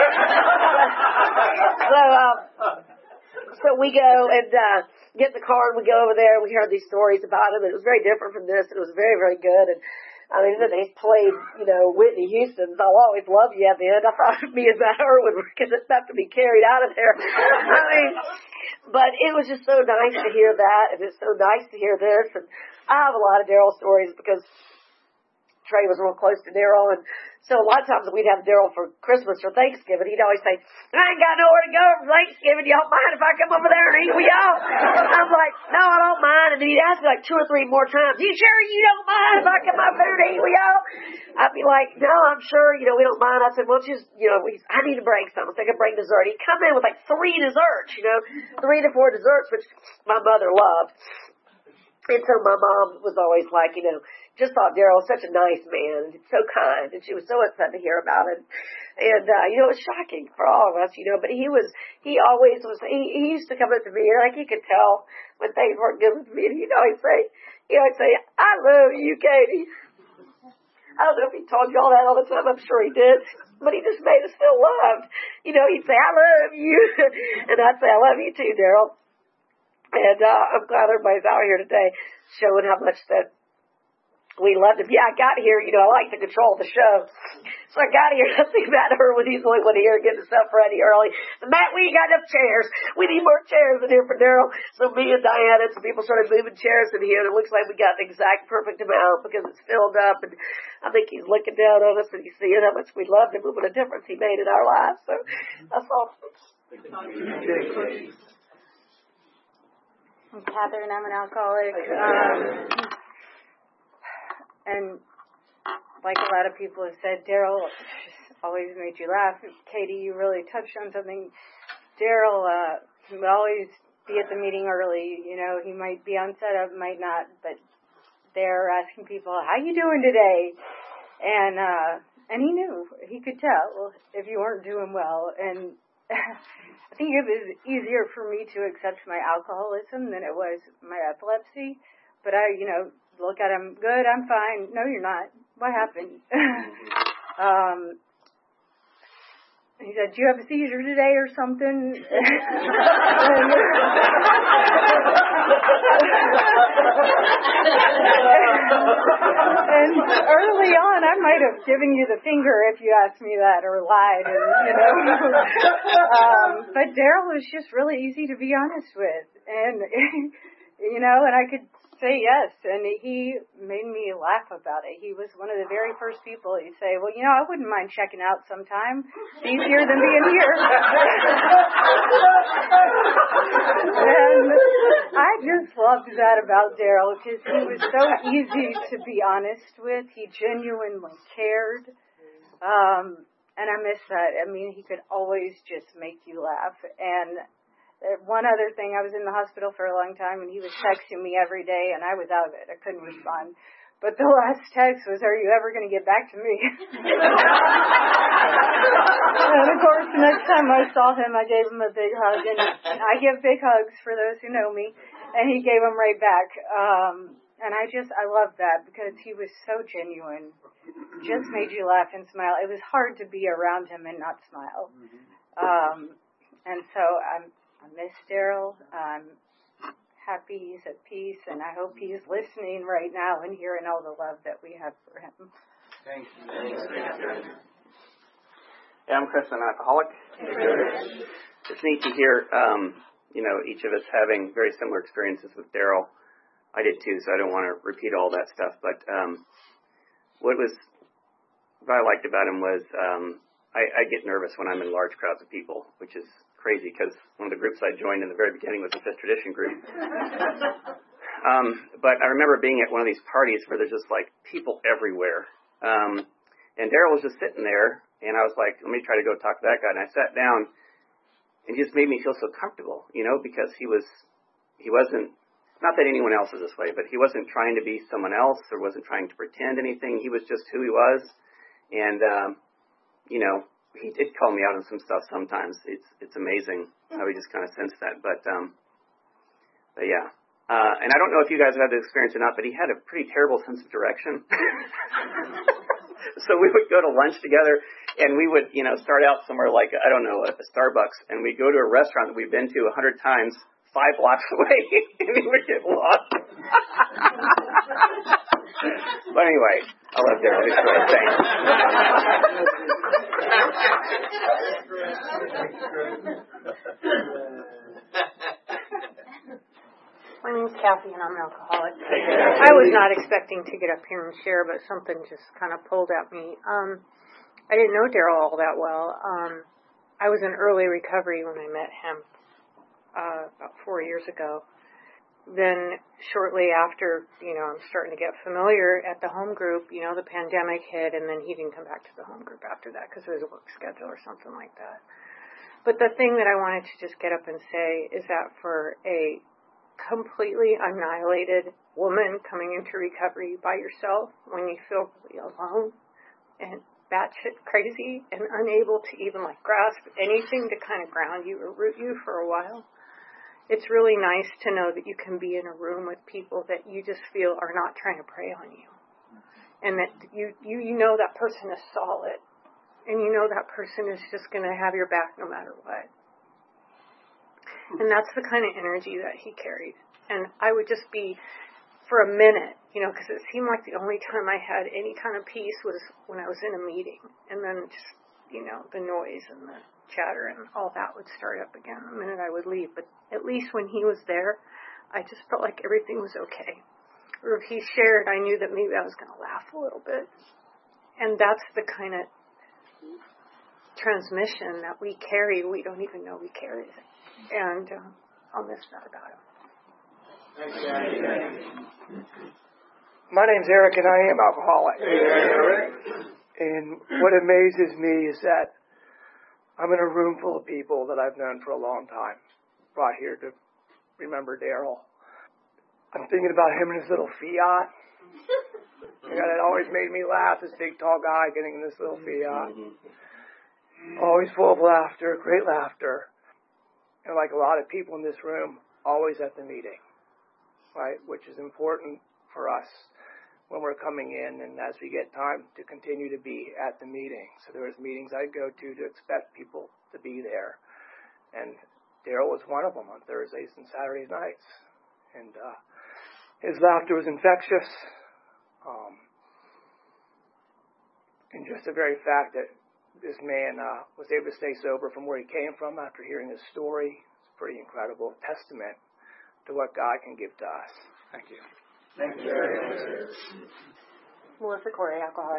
So, um, so we go and uh, get in the car and we go over there and we heard these stories about him. And it was very different from this. And it was very, very good. And I mean, then they played, you know, Whitney Houston's I'll Always Love You at the end. I thought me and Matt Irwin were going to have to be carried out of there. I mean, but it was just so nice to hear that. And it's so nice to hear this. And I have a lot of Daryl stories because Trey was real close to Daryl, and so a lot of times we'd have Daryl for Christmas or Thanksgiving. He'd always say, I ain't got nowhere to go for Thanksgiving. Y'all mind if I come over there and eat with y'all? I'm like, no, I don't mind. And then he'd ask me like two or three more times, you sure you don't mind if I come over there and eat with y'all? I'd be like, no, I'm sure, you know, we don't mind. I said, well, just, you know, we, I need to bring something. So I could bring dessert. He'd come in with like three desserts, you know, three to four desserts, which my mother loved. And so my mom was always like, you know, just thought Daryl was such a nice man, and so kind, and she was so excited to hear about it. And, uh, you know, it was shocking for all of us, you know, but he was, he always was, he, he used to come up to me, and like he could tell when things weren't good with me, and he'd always say, he'd always say, I love you, Katie. I don't know if he told you all that all the time, I'm sure he did, but he just made us feel loved. You know, he'd say, I love you, and I'd say, I love you too, Daryl. And, uh, I'm glad everybody's out here today showing how much that we loved him. Yeah, I got here, you know, I like to control the show. So I got here, I see Matt Irwin, he's the only one here getting himself ready early. So Matt, we ain't got enough chairs. We need more chairs in here for Daryl. So me and Diane and some people started moving chairs in here, and it looks like we got the exact perfect amount because it's filled up. And I think he's looking down on us and he's seeing how much we loved him and what a difference he made in our lives. So that's all. I'm Catherine, I'm an alcoholic. Um, and like a lot of people have said, Daryl always made you laugh. Katie, you really touched on something. Daryl uh, would always be at the meeting early. You know, he might be on setup, might not, but they're asking people, how you doing today? And uh, and he knew. He could tell if you weren't doing well. And I think it was easier for me to accept my alcoholism than it was my epilepsy. But I, you know, look at him, good, I'm fine. No, you're not. What happened? um, he said, do you have a seizure today or something? and, and early on, I might have given you the finger if you asked me that or lied, and, you know. um, but Daryl was just really easy to be honest with, and you know, and I could say yes, and he made me laugh about it. He was one of the very first people. He'd say, well, you know, I wouldn't mind checking out sometime. It's easier than being here. And I just loved that about Daryl because he was so easy to be honest with. He genuinely cared. Um, and I miss that. I mean, he could always just make you laugh. And one other thing, I was in the hospital for a long time, and he was texting me every day, and I was out of it. I couldn't respond. But the last text was, are you ever going to get back to me? And, of course, the next time I saw him, I gave him a big hug. And I give big hugs for those who know me. And he gave them right back. Um, and I just, I love that because he was so genuine. Just made you laugh and smile. It was hard to be around him and not smile. Um, and so I'm, I miss Daryl. I'm happy he's at peace, and I hope he's listening right now and hearing all the love that we have for him. Thank you. Yeah, I'm Chris, an alcoholic. It's neat to hear, um, you know, each of us having very similar experiences with Daryl. I did too, so I don't want to repeat all that stuff. But um, what was what I liked about him was um, I, I get nervous when I'm in large crowds of people, which is crazy because one of the groups I joined in the very beginning was the Fifth Tradition group. um, but I remember being at one of these parties where there's just like people everywhere. Um, and Daryl was just sitting there, and I was like, let me try to go talk to that guy. And I sat down, and just made me feel so comfortable, you know, because he was, he wasn't, not that anyone else is this way, but he wasn't trying to be someone else or wasn't trying to pretend anything. He was just who he was. And, um, you know, he did call me out on some stuff sometimes. It's, it's amazing how he just kind of sensed that. But, um, but yeah. Uh, and I don't know if you guys have had this experience or not, but he had a pretty terrible sense of direction. So we would go to lunch together, and we would, you know, start out somewhere like, I don't know, a Starbucks, and we'd go to a restaurant that we've been to a hundred times, five blocks away, and we would get lost. But anyway, I love Daryl. He's great. Thanks. My name's Kathy, and I'm an alcoholic. I was not expecting to get up here and share, but something just kind of pulled at me. Um, I didn't know Daryl all that well. Um, I was in early recovery when I met him uh, about four years ago. Then shortly after, you know, I'm starting to get familiar at the home group, you know, the pandemic hit, and then he didn't come back to the home group after that because of his work schedule or something like that. But the thing that I wanted to just get up and say is that for a completely annihilated woman coming into recovery by yourself, when you feel really alone and batshit crazy and unable to even like grasp anything to kind of ground you or root you for a while, it's really nice to know that you can be in a room with people that you just feel are not trying to prey on you, and that you you, you know that person is solid, and you know that person is just going to have your back no matter what. And that's the kind of energy that he carried. And I would just be, for a minute, you know, because it seemed like the only time I had any kind of peace was when I was in a meeting. And then just, you know, the noise and the chatter and all that would start up again the minute I would leave. But at least when he was there, I just felt like everything was okay. Or if he shared, I knew that maybe I was going to laugh a little bit. And that's the kind of transmission that we carry. We don't even know we carry it. And uh, I'll miss that about him. My name's Eric, and I am alcoholic. And what amazes me is that I'm in a room full of people that I've known for a long time, brought here to remember Daryl. I'm thinking about him and his little Fiat. You know, that always made me laugh, this big tall guy getting in this little Fiat. Always full of laughter, great laughter. And like a lot of people in this room, always at the meeting, right? Which is important for us when we're coming in and as we get time to continue to be at the meeting. So there was meetings I'd go to to expect people to be there. And Daryl was one of them on Thursdays and Saturday nights. And uh, his laughter was infectious. Um, and just the very fact that this man uh, was able to stay sober from where he came from after hearing his story. It's pretty incredible testament to what God can give to us. Thank you. Thank you. Melissa Corey, alcoholic.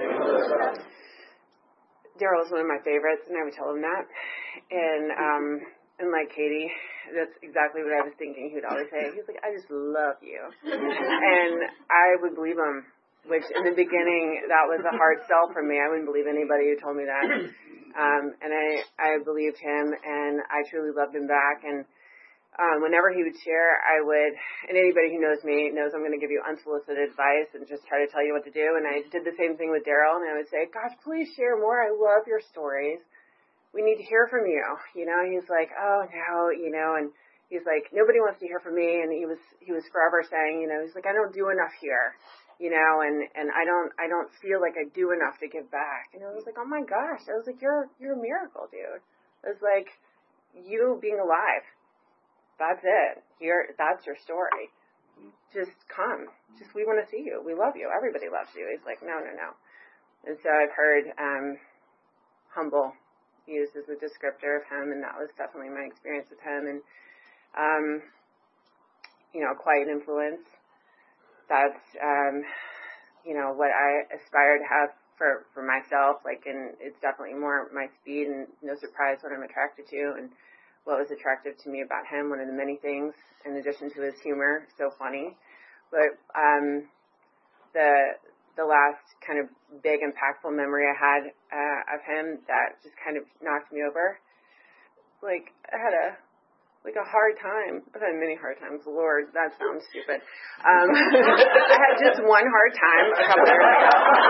Daryl is one of my favorites, and I would tell him that. And um, and like Katie, that's exactly what I was thinking. He would always say, he's like, I just love you. And I would believe him. Which in the beginning, that was a hard sell for me. I wouldn't believe anybody who told me that. Um, and I, I believed him, and I truly loved him back. And um, whenever he would share, I would, and anybody who knows me knows I'm going to give you unsolicited advice and just try to tell you what to do. And I did the same thing with Daryl, and I would say, gosh, please share more. I love your stories. We need to hear from you. You know, he's like, oh, no, you know, and he's like, nobody wants to hear from me. And he was, he was forever saying, you know, he's like, I don't do enough here. You know, and, and I don't I don't feel like I do enough to give back. And I was like, oh my gosh. I was like, you're you're a miracle, dude. It was like you being alive. That's it. You're that's your story. Just come. Just we want to see you. We love you. Everybody loves you. He's like, no, no, no. And so I've heard um, humble used as a descriptor of him, and that was definitely my experience with him. And um, you know, quiet influence. That's, um, you know, what I aspire to have for, for myself. Like, and it's definitely more my speed, and no surprise what I'm attracted to. And what was attractive to me about him, one of the many things, in addition to his humor, so funny. But um, the the last kind of big, impactful memory I had uh, of him that just kind of knocked me over. like I had a like a hard time. I've had many hard times. Lord, that sounds stupid. Um, I had just one hard time a couple years ago.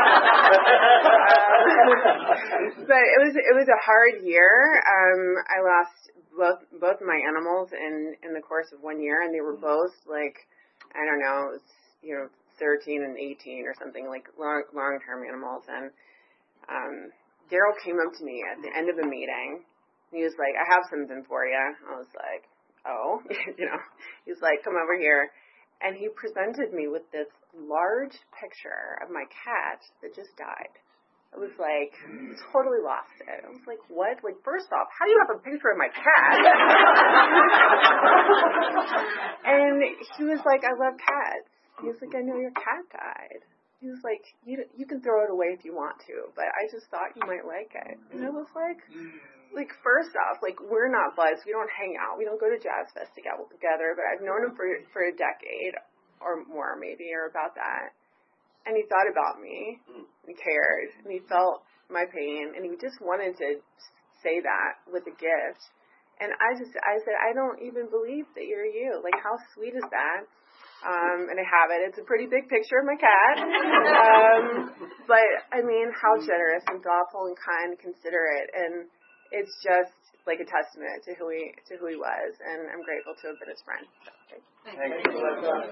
Uh, but it was it was a hard year. Um, I lost both both my animals in in the course of one year, and they were both like I don't know, it was, you know, thirteen and eighteen or something, like long long term animals. And um, Daryl came up to me at the end of the meeting. He was like, I have something for you. I was like, oh, you know, he was like, come over here. And he presented me with this large picture of my cat that just died. I was like, totally lost it. I was like, what? Like, first off, how do you have a picture of my cat? And he was like, I love cats. He was like, I know your cat died. He was like, you you can throw it away if you want to, but I just thought you might like it. And I was like, like, first off, like, we're not buds. We don't hang out. We don't go to Jazz Fest together, but I've known him for, for a decade or more, maybe, or about that. And he thought about me, and he cared, and he felt my pain, and he just wanted to say that with a gift. And I just, I said, I don't even believe that you're you. Like, how sweet is that? Um, and I have it. It's a pretty big picture of my cat. Um, but, I mean, how generous and thoughtful and kind and considerate. And it's just like a testament to who he to who he was. And I'm grateful to have been his friend. So, thank you.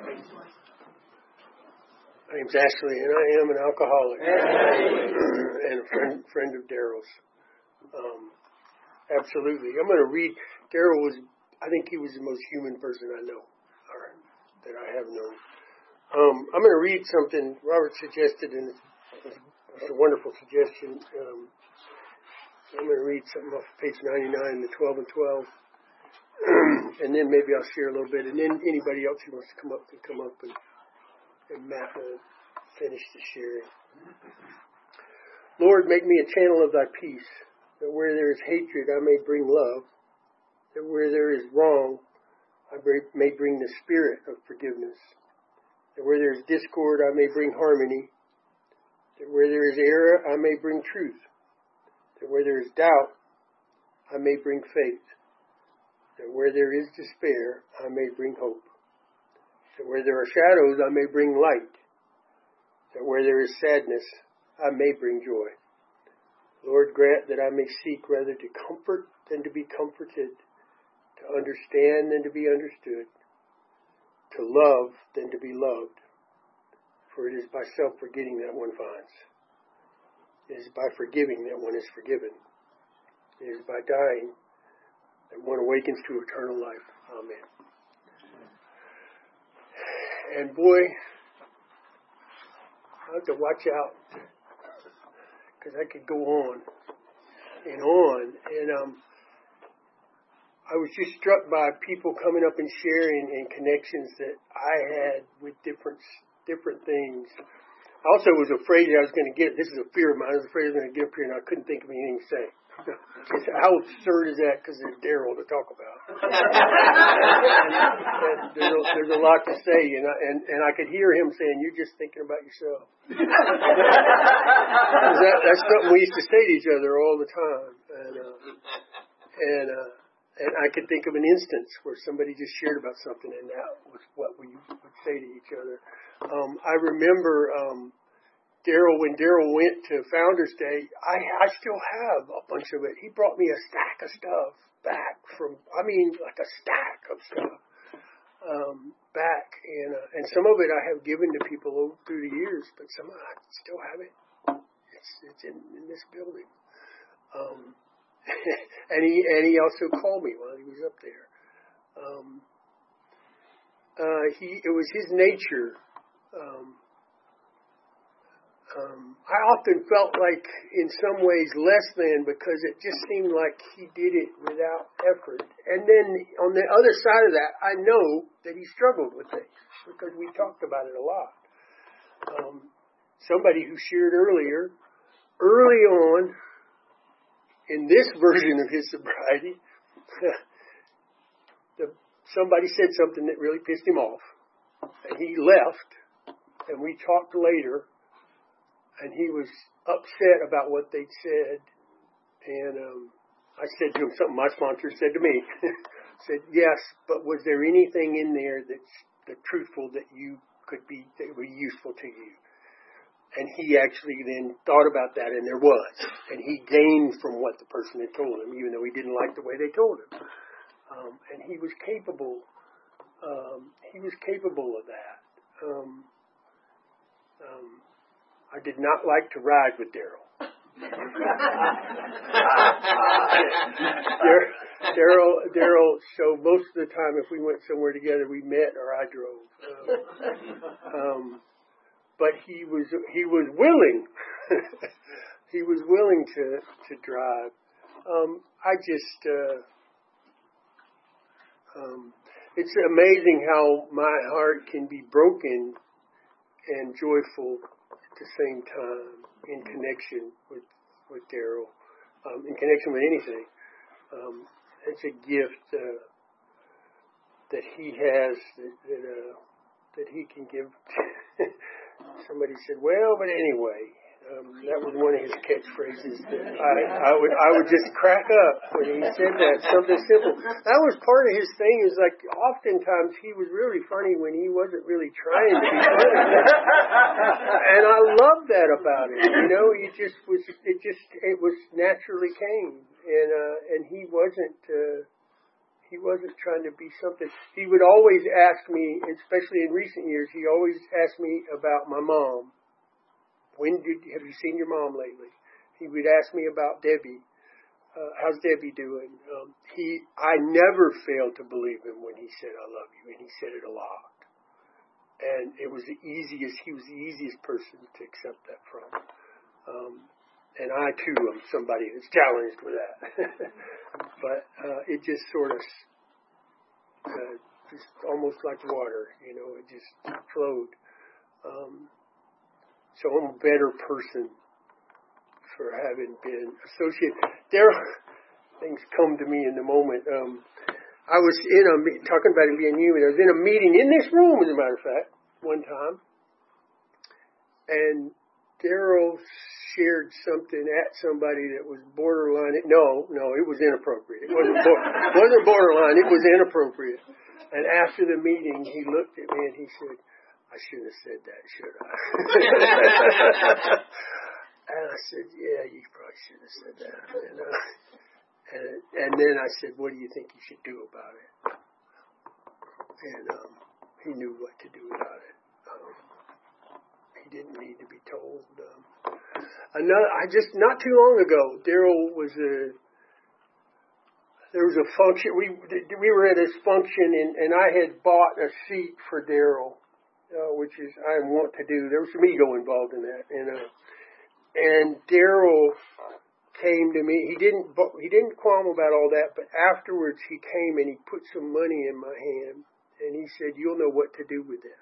My name's Ashley, and I am an alcoholic and a friend friend of Daryl's. Um, absolutely. I'm going to read. Daryl was, I think he was the most human person I know, or that I have known. Um, I'm going to read something Robert suggested, and it's a wonderful suggestion. Um, I'm going to read something off page ninety-nine, the twelve and twelve, and then maybe I'll share a little bit, and then anybody else who wants to come up can come up and. And Matt will finish the sharing. Lord, make me a channel of thy peace, that where there is hatred I may bring love, that where there is wrong I may bring the spirit of forgiveness, that where there is discord I may bring harmony, that where there is error I may bring truth, that where there is doubt I may bring faith, that where there is despair I may bring hope. That where there are shadows, I may bring light. That where there is sadness, I may bring joy. Lord, grant that I may seek rather to comfort than to be comforted, to understand than to be understood, to love than to be loved. For it is by self-forgetting that one finds. It is by forgiving that one is forgiven. It is by dying that one awakens to eternal life. Amen. And boy, I have to watch out because I could go on and on. And um, I was just struck by people coming up and sharing and connections that I had with different different things. I also was afraid that I was going to get, this is a fear of mine, I was afraid I was going to get up here and I couldn't think of anything to say. How absurd is that? Because there's Daryl to talk about. and, and there's, a, there's a lot to say, and I, and, and I could hear him saying, "You're just thinking about yourself." that, that's something we used to say to each other all the time, and uh, and uh, and I could think of an instance where somebody just shared about something, and that was what we would say to each other. Um, I remember. Um, Daryl, when Daryl went to Founders Day, I, I still have a bunch of it. He brought me a stack of stuff back from, I mean, like a stack of stuff um, back. And uh, and some of it I have given to people over through the years, but some of it I still have it. It's it's in, in this building. Um, and he and he also called me while he was up there. Um, uh, he it was his nature. Um, Um, I often felt like, in some ways, less than because it just seemed like he did it without effort. And then on the other side of that, I know that he struggled with things because we talked about it a lot. Um, somebody who shared earlier, early on in this version of his sobriety, the, somebody said something that really pissed him off. And he left, and we talked later. And he was upset about what they'd said. And um, I said to him something my sponsor said to me. Said, yes, but was there anything in there that's the truthful that you could be, that would be useful to you? And he actually then thought about that, and there was. And he gained from what the person had told him, even though he didn't like the way they told him. Um, and he was capable, um, he was capable of that. Um, um, I did not like to ride with Daryl. Daryl, Daryl. So most of the time, if we went somewhere together, we met or I drove. Um, um, but he was he was willing. He was willing to to drive. Um, I just. Uh, um, it's amazing how my heart can be broken and joyful at the same time in connection with with Daryl, um, in connection with anything. Um, it's a gift uh, that he has that that, uh, that he can give. Somebody said, "Well, but anyway." Um, that was one of his catchphrases. That I, I would I would just crack up when he said that. Something simple. That was part of his thing. Is like oftentimes he was really funny when he wasn't really trying to be funny. And I love that about him. You know, he just was. It just it was naturally came, and uh, and he wasn't. Uh, He wasn't trying to be something. He would always ask me, especially in recent years, he always asked me about my mom. When did have you seen your mom lately? He would ask me about Debbie. Uh, how's Debbie doing? Um, he, I never failed to believe him when he said, "I love you," and he said it a lot. And it was the easiest. He was the easiest person to accept that from. Um, and I too am somebody that's challenged with that. But uh, it just sort of, uh, just almost like water, you know, it just flowed. Um, So I'm a better person for having been associated. There, things come to me in the moment. Um, I was in a talking about it being human. I was in a meeting in this room, as a matter of fact, one time, and Daryl shared something at somebody that was borderline. No, no, it was inappropriate. It wasn't, bo- wasn't borderline. It was inappropriate. And after the meeting, he looked at me and he said, "I shouldn't have said that, should I?" And I said, "Yeah, you probably shouldn't have said that." And, uh, and, and then I said, "What do you think you should do about it?" And um, he knew what to do about it. Um, he didn't need to be told. Um, another, I just not too long ago, Daryl was a. There was a function. We we were at this function, and, and I had bought a seat for Daryl. Uh, which is I want to do. There was some ego involved in that, and uh, and Daryl came to me. He didn't he didn't qualm about all that, but afterwards he came and he put some money in my hand, and he said, "You'll know what to do with this."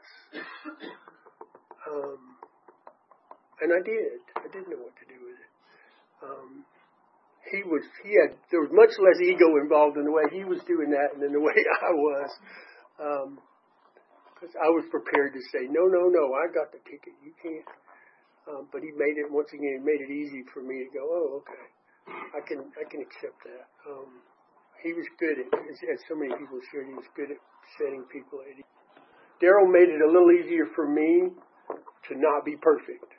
Um, and I did. I did know what to do with it. Um, he was he had there was much less ego involved in the way he was doing that, and in the way I was. Um, Because I was prepared to say, no, no, no, I got the ticket. You can't. Um, but he made it, once again, he made it easy for me to go, oh, okay. I can I can accept that. Um, he was good at, as, as so many people shared, he was good at setting people at ease. Daryl made it a little easier for me to not be perfect.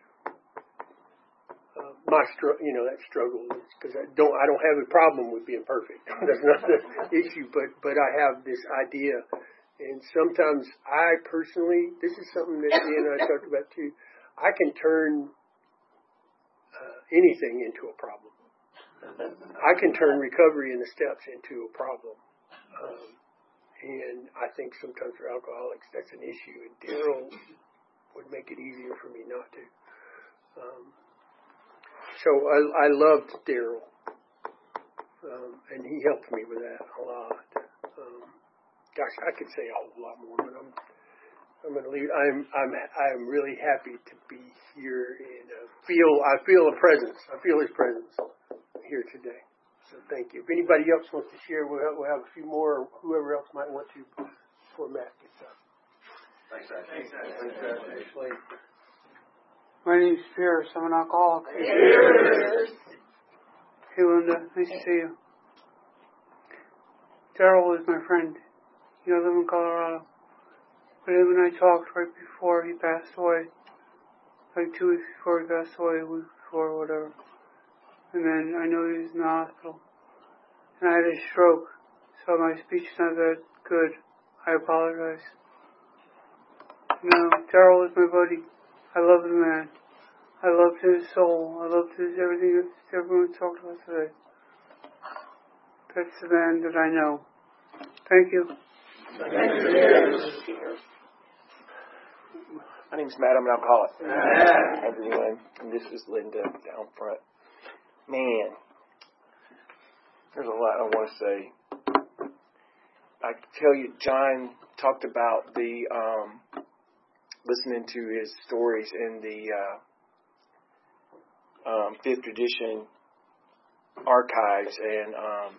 Uh, my str- you know, that struggle is because I don't I don't have a problem with being perfect. That's not the issue, but but I have this idea. And sometimes I personally, this is something that Ian and I talked about too, I can turn uh, anything into a problem. I can turn recovery in the steps into a problem. Um, and I think sometimes for alcoholics that's an issue. And Daryl would make it easier for me not to. Um, so I, I loved Daryl. Um, and he helped me with that a lot. Um, Gosh, I could say a whole lot more, but I'm I'm going to leave. I'm I'm I'm really happy to be here and uh, feel I feel a presence. I feel his presence here today. So thank you. If anybody else wants to share, we'll have, we'll have a few more. Or whoever else might want to before Matt gets up. Thanks, Thanks, Thanks, Thanks. My name's Pierce. I'm an alcoholic. Cheers. Hey, Linda. Nice to see you. Daryl is my friend. He doesn't live in Colorado. But him and I talked right before he passed away. Like two weeks before he passed away, a week before, whatever. And then I know he was in the hospital. And I had a stroke, so my speech is not that good. I apologize. You know, Daryl is my buddy. I love the man. I loved his soul. I loved his everything that everyone talked about today. That's the man that I know. Thank you. My name's Matt. I'm an alcoholic. Hi, everyone. And this is Linda down front. Man, there's a lot I want to say. I can tell you, John talked about the um, listening to his stories in the uh, um, fifth edition archives, and um,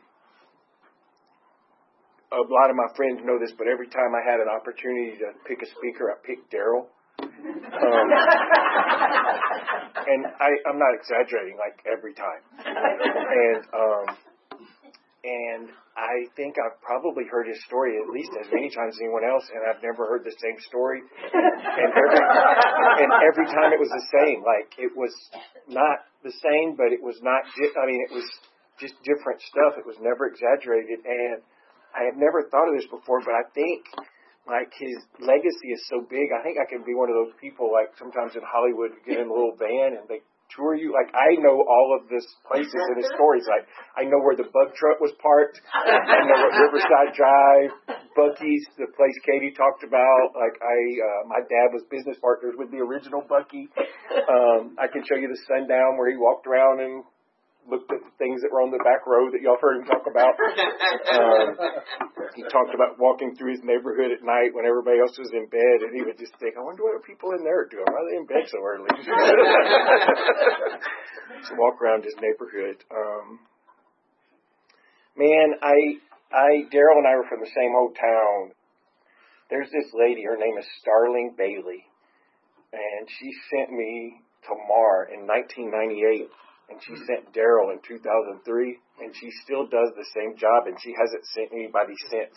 a lot of my friends know this, but every time I had an opportunity to pick a speaker, I picked Daryl. Um, and I, I'm not exaggerating, like every time. And um, and I think I've probably heard his story at least as many times as anyone else, and I've never heard the same story. And every, and every time it was the same. Like, it was not the same, but it was not, di- I mean, it was just different stuff. It was never exaggerated. And I had never thought of this before, but I think, like, his legacy is so big. I think I can be one of those people, like, sometimes in Hollywood, you get in a little van and they tour you. Like, I know all of this places and his stories. Like, I know where the bug truck was parked. I know what Riverside Drive, Buc-ee's, the place Katie talked about. Like, I, uh, my dad was business partners with the original Buc-ee. Um, I can show you the sundown where he walked around and looked at the things that were on the back road that y'all heard him talk about. Um, he talked about walking through his neighborhood at night when everybody else was in bed, and he would just think, I wonder what are people in there doing? Why are they in bed so early? So walk around his neighborhood. Um, man, I, I, Daryl and I were from the same old town. There's this lady, her name is Starling Bailey, and she sent me to Mar in nineteen ninety-eight. And she sent Daryl in two thousand three, and she still does the same job, and she hasn't sent anybody since.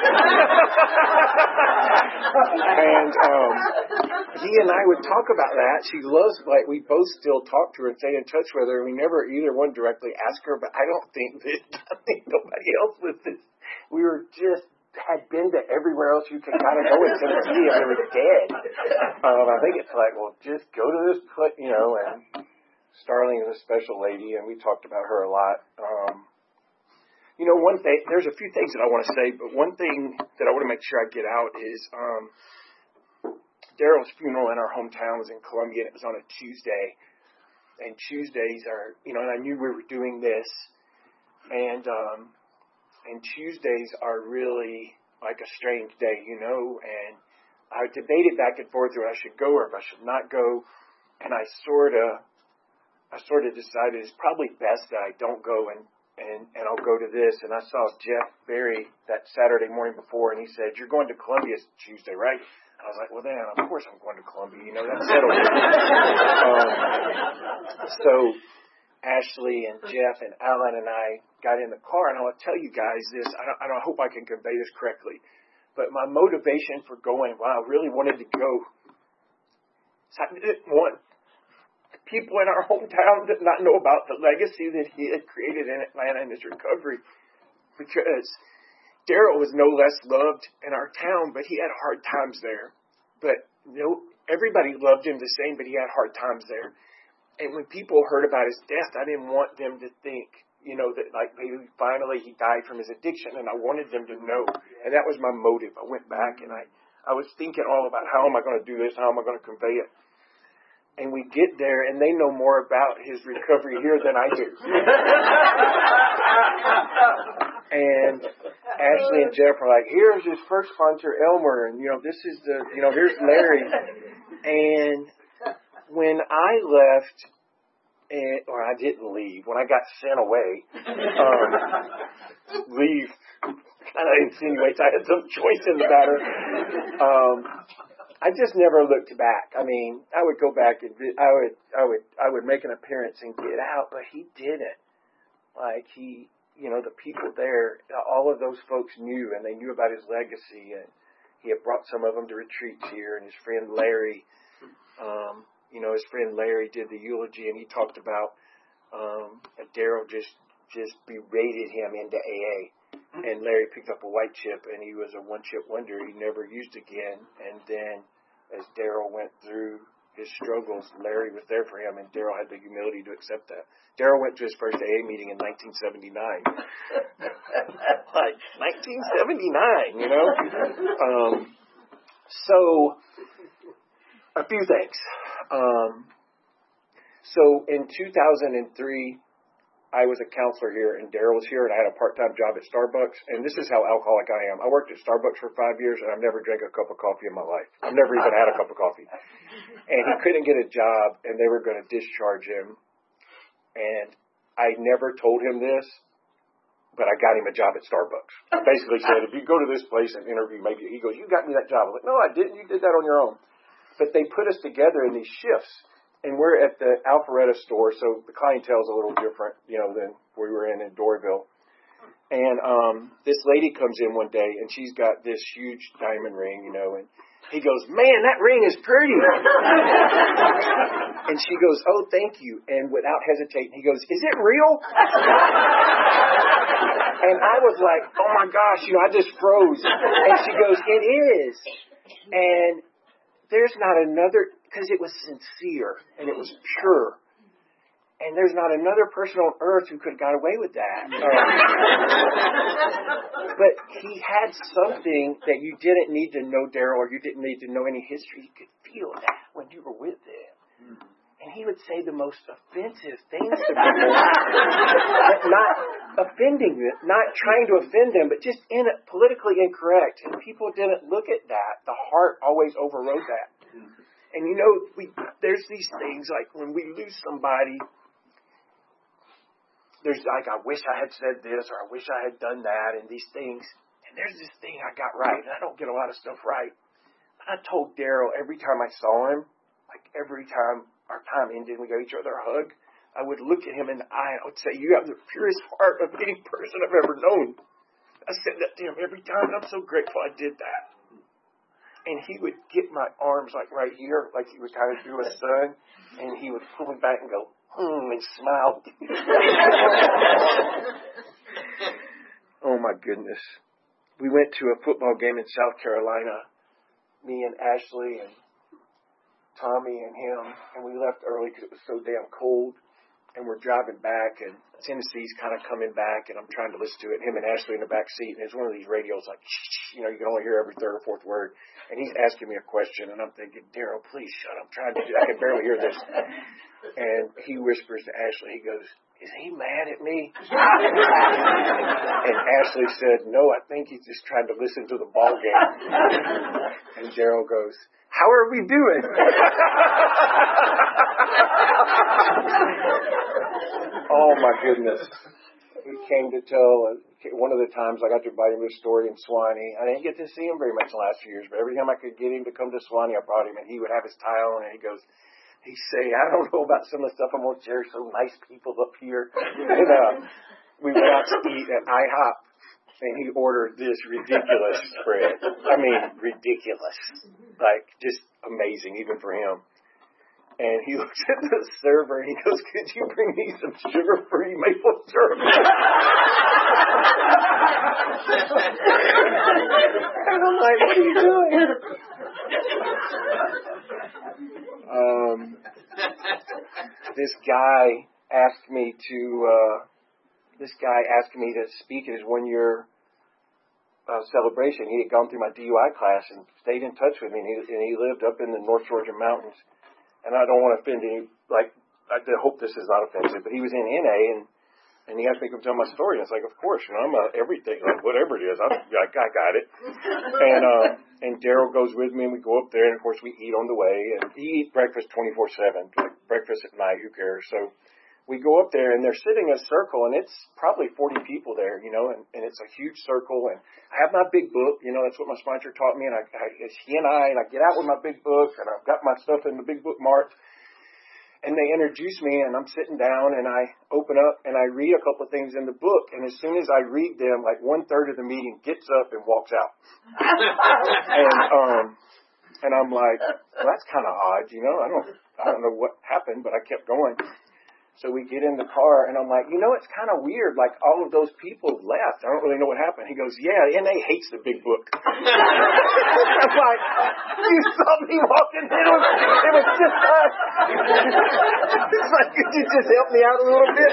And um, he and I would talk about that. She loves, like, we both still talk to her and stay in touch with her, and we never either one directly ask her, but I don't think that, I think nobody else was this. We were just, had been to everywhere else you could kind of go in Tennessee, and they were dead. Um, I think it's like, well, just go to this place, you know, and Starling is a special lady, and we talked about her a lot. Um, you know, one thing, there's a few things that I want to say, but one thing that I want to make sure I get out is um, Daryl's funeral in our hometown was in Columbia, and it was on a Tuesday. And Tuesdays are, you know, and I knew we were doing this, and um, and Tuesdays are really like a strange day, you know, and I debated back and forth whether I should go or if I should not go, and I sort of I sort of decided it's probably best that I don't go, and, and, and I'll go to this. And I saw Jeff Berry that Saturday morning before, and he said, you're going to Columbia Tuesday, right? And I was like, well, then, of course I'm going to Columbia. You know, that's settled. um, so Ashley and Jeff and Alan and I got in the car, and I want to tell you guys this. I don't, I don't I hope I can convey this correctly. But my motivation for going, wow, I really wanted to go. So I didn't want people in our hometown did not know about the legacy that he had created in Atlanta in his recovery, because Daryl was no less loved in our town, but he had hard times there. But you know, everybody loved him the same, but he had hard times there. And when people heard about his death, I didn't want them to think, you know, that like maybe finally he died from his addiction, and I wanted them to know. And that was my motive. I went back and I, I was thinking all about how am I going to do this? How am I going to convey it? And we get there, and they know more about his recovery here than I do. And Ashley and Jeff are like, here's his first sponsor, Elmer, and, you know, this is the, you know, here's Larry. And when I left, and, or I didn't leave, when I got sent away, um, leave kind of insinuates I had some choice in the matter. Um, I just never looked back. I mean, I would go back and I would, I would, I would make an appearance and get out, but he didn't. Like he, you know, the people there, all of those folks knew, and they knew about his legacy, and he had brought some of them to retreats here, and his friend Larry, um, you know, his friend Larry did the eulogy, and he talked about um, Daryl just just berated him into A A, and Larry picked up a white chip, and he was a one-chip wonder he never used again, and then as Daryl went through his struggles, Larry was there for him, and Daryl had the humility to accept that. Daryl went to his first A A meeting in nineteen seventy-nine. Like, nineteen seventy-nine, you know? Um, so, a few things. Um, so, in two thousand three, I was a counselor here, and Daryl was here, and I had a part-time job at Starbucks, and this is how alcoholic I am. I worked at Starbucks for five years, and I've never drank a cup of coffee in my life. I've never even had a cup of coffee. And he couldn't get a job, and they were going to discharge him. And I never told him this, but I got him a job at Starbucks. I basically said, if you go to this place and interview, maybe, he goes, you got me that job. I was like, no, I didn't. You did that on your own. But they put us together in these shifts. And we're at the Alpharetta store, so the clientele's a little different, you know, than we were in in Doryville. And um, this lady comes in one day, and she's got this huge diamond ring, you know, and he goes, man, that ring is pretty. And she goes, oh, thank you. And without hesitating, he goes, is it real? And I was like, oh, my gosh, you know, I just froze. And she goes, it is. And there's not another, because it was sincere and it was pure. And there's not another person on earth who could have got away with that. Um, but he had something that you didn't need to know Daryl, or you didn't need to know any history. You could feel that when you were with him. And he would say the most offensive things to people, but not offending them, not trying to offend them, but just in it, politically incorrect. And people didn't look at that. The heart always overrode that. And you know, we there's these things like when we lose somebody, there's like, I wish I had said this, or I wish I had done that, and these things. And there's this thing I got right, and I don't get a lot of stuff right. But I told Daryl every time I saw him, like every time our time ended and we gave each other a hug, I would look at him in the eye and I would say, you have the purest heart of any person I've ever known. I said that to him every time, and I'm so grateful I did that. And he would get my arms like right here, like he would kind of do a son, and he would pull me back and go, hmm, and smile. Oh my goodness. We went to a football game in South Carolina, me and Ashley and Tommy and him, and we left early because it was so damn cold. And we're driving back, and Tennessee's kind of coming back, and I'm trying to listen to it. Him and Ashley in the back seat, and it's one of these radios like, you know, you can only hear every third or fourth word. And he's asking me a question, and I'm thinking, Daryl, please shut up. I'm trying to do, I can barely hear this. And he whispers to Ashley, he goes, is he mad at me? And Ashley said, no, I think he's just trying to listen to the ball game. And Daryl goes, how are we doing? Oh my goodness. He came to tell, uh, one of the times I got to invite him to a story in Swanee. I didn't get to see him very much the last few years, but every time I could get him to come to Swanee, I brought him, and he would have his tie on, and he goes, he'd say, I don't know about some of the stuff I'm going to share, so nice people up here. And uh, we went out to eat at IHOP, and he ordered this ridiculous spread. I mean, ridiculous. Like, just amazing, even for him. And he looks at the server and he goes, could you bring me some sugar-free maple syrup? And I'm like, what are you doing? Um, this guy asked me to, uh, this guy asked me to speak at his one-year uh, celebration. He had gone through my D U I class and stayed in touch with me, and he, and he lived up in the North Georgia mountains. And I don't want to offend any, like, I hope this is not offensive, but he was in N A, and, and he asked me to come tell my story. And it's like, of course, you know, I'm a everything, like, whatever it is, I'm, I, I got it. And uh, and Daryl goes with me, and we go up there, and, of course, we eat on the way. And he eats breakfast twenty-four seven, like breakfast at night, who cares? So we go up there, and they're sitting in a circle, and it's probably forty people there, you know, and, and it's a huge circle. And I have my big book, you know, that's what my sponsor taught me, and I, I it's he and I, and I get out with my big book, and I've got my stuff in the big book marked. And they introduce me, and I'm sitting down, and I open up, and I read a couple of things in the book. And as soon as I read them, like one third of the meeting gets up and walks out. and um, and I'm like, well, that's kind of odd, you know. I don't I don't know what happened, but I kept going. So we get in the car, and I'm like, you know, it's kind of weird. Like, all of those people left. I don't really know what happened. He goes, yeah, N A hates the big book. I'm like, you saw me walking in. It was, it was just us. It's like, could you just help me out a little bit?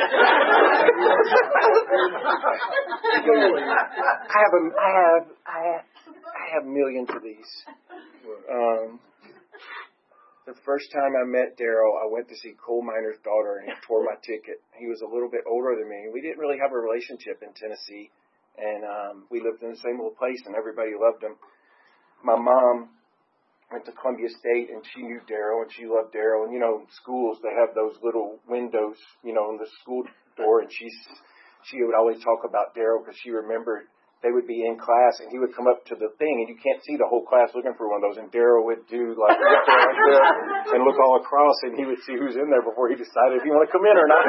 I have a, I have, I have, I have millions of these. Um, The first time I met Daryl, I went to see Coal Miner's Daughter, and he tore my ticket. He was a little bit older than me. We didn't really have a relationship in Tennessee, and um, we lived in the same little place, and everybody loved him. My mom went to Columbia State, and she knew Daryl, and she loved Daryl. And, you know, schools, they have those little windows, you know, in the school door, and she's, she would always talk about Daryl because she remembered they would be in class, and he would come up to the thing, and you can't see the whole class looking for one of those, and Daryl would do like, like this and look all across, and he would see who's in there before he decided if he want to come in or not.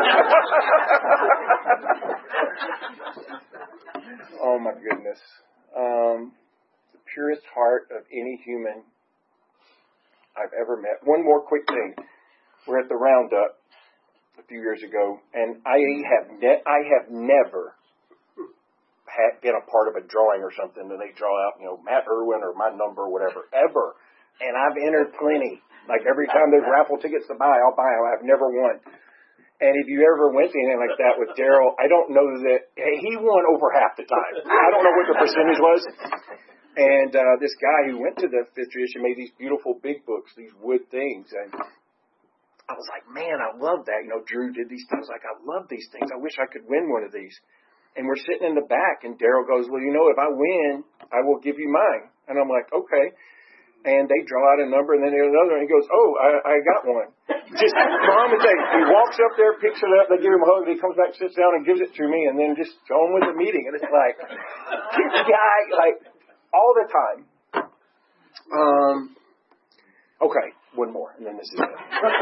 Oh, my goodness. Um, the purest heart of any human I've ever met. One more quick thing. We're at the Roundup a few years ago, and I have ne- I have never had been a part of a drawing or something that they draw out, you know, Matt Irwin or my number or whatever, ever. And I've entered plenty. Like every time there's raffle tickets to buy, I'll buy them. I've never won. And if you ever went to anything like that with Daryl, I don't know that he won over half the time. I don't know what the percentage was. And uh, this guy who went to the fifth tradition made these beautiful big books, these wood things. And I was like, man, I love that. You know, Drew did these things. I was like, I love these things. I wish I could win one of these. And we're sitting in the back, and Daryl goes, well, you know, if I win, I will give you mine. And I'm like, okay. And they draw out a number, and then there's another, and he goes, oh, I, I got one. Just mom and thing. He walks up there, picks it up, they give him a hug, and he comes back, sits down, and gives it to me, and then just on with the meeting. And it's like, this guy, like, all the time. Um, okay, one more, and then this is it.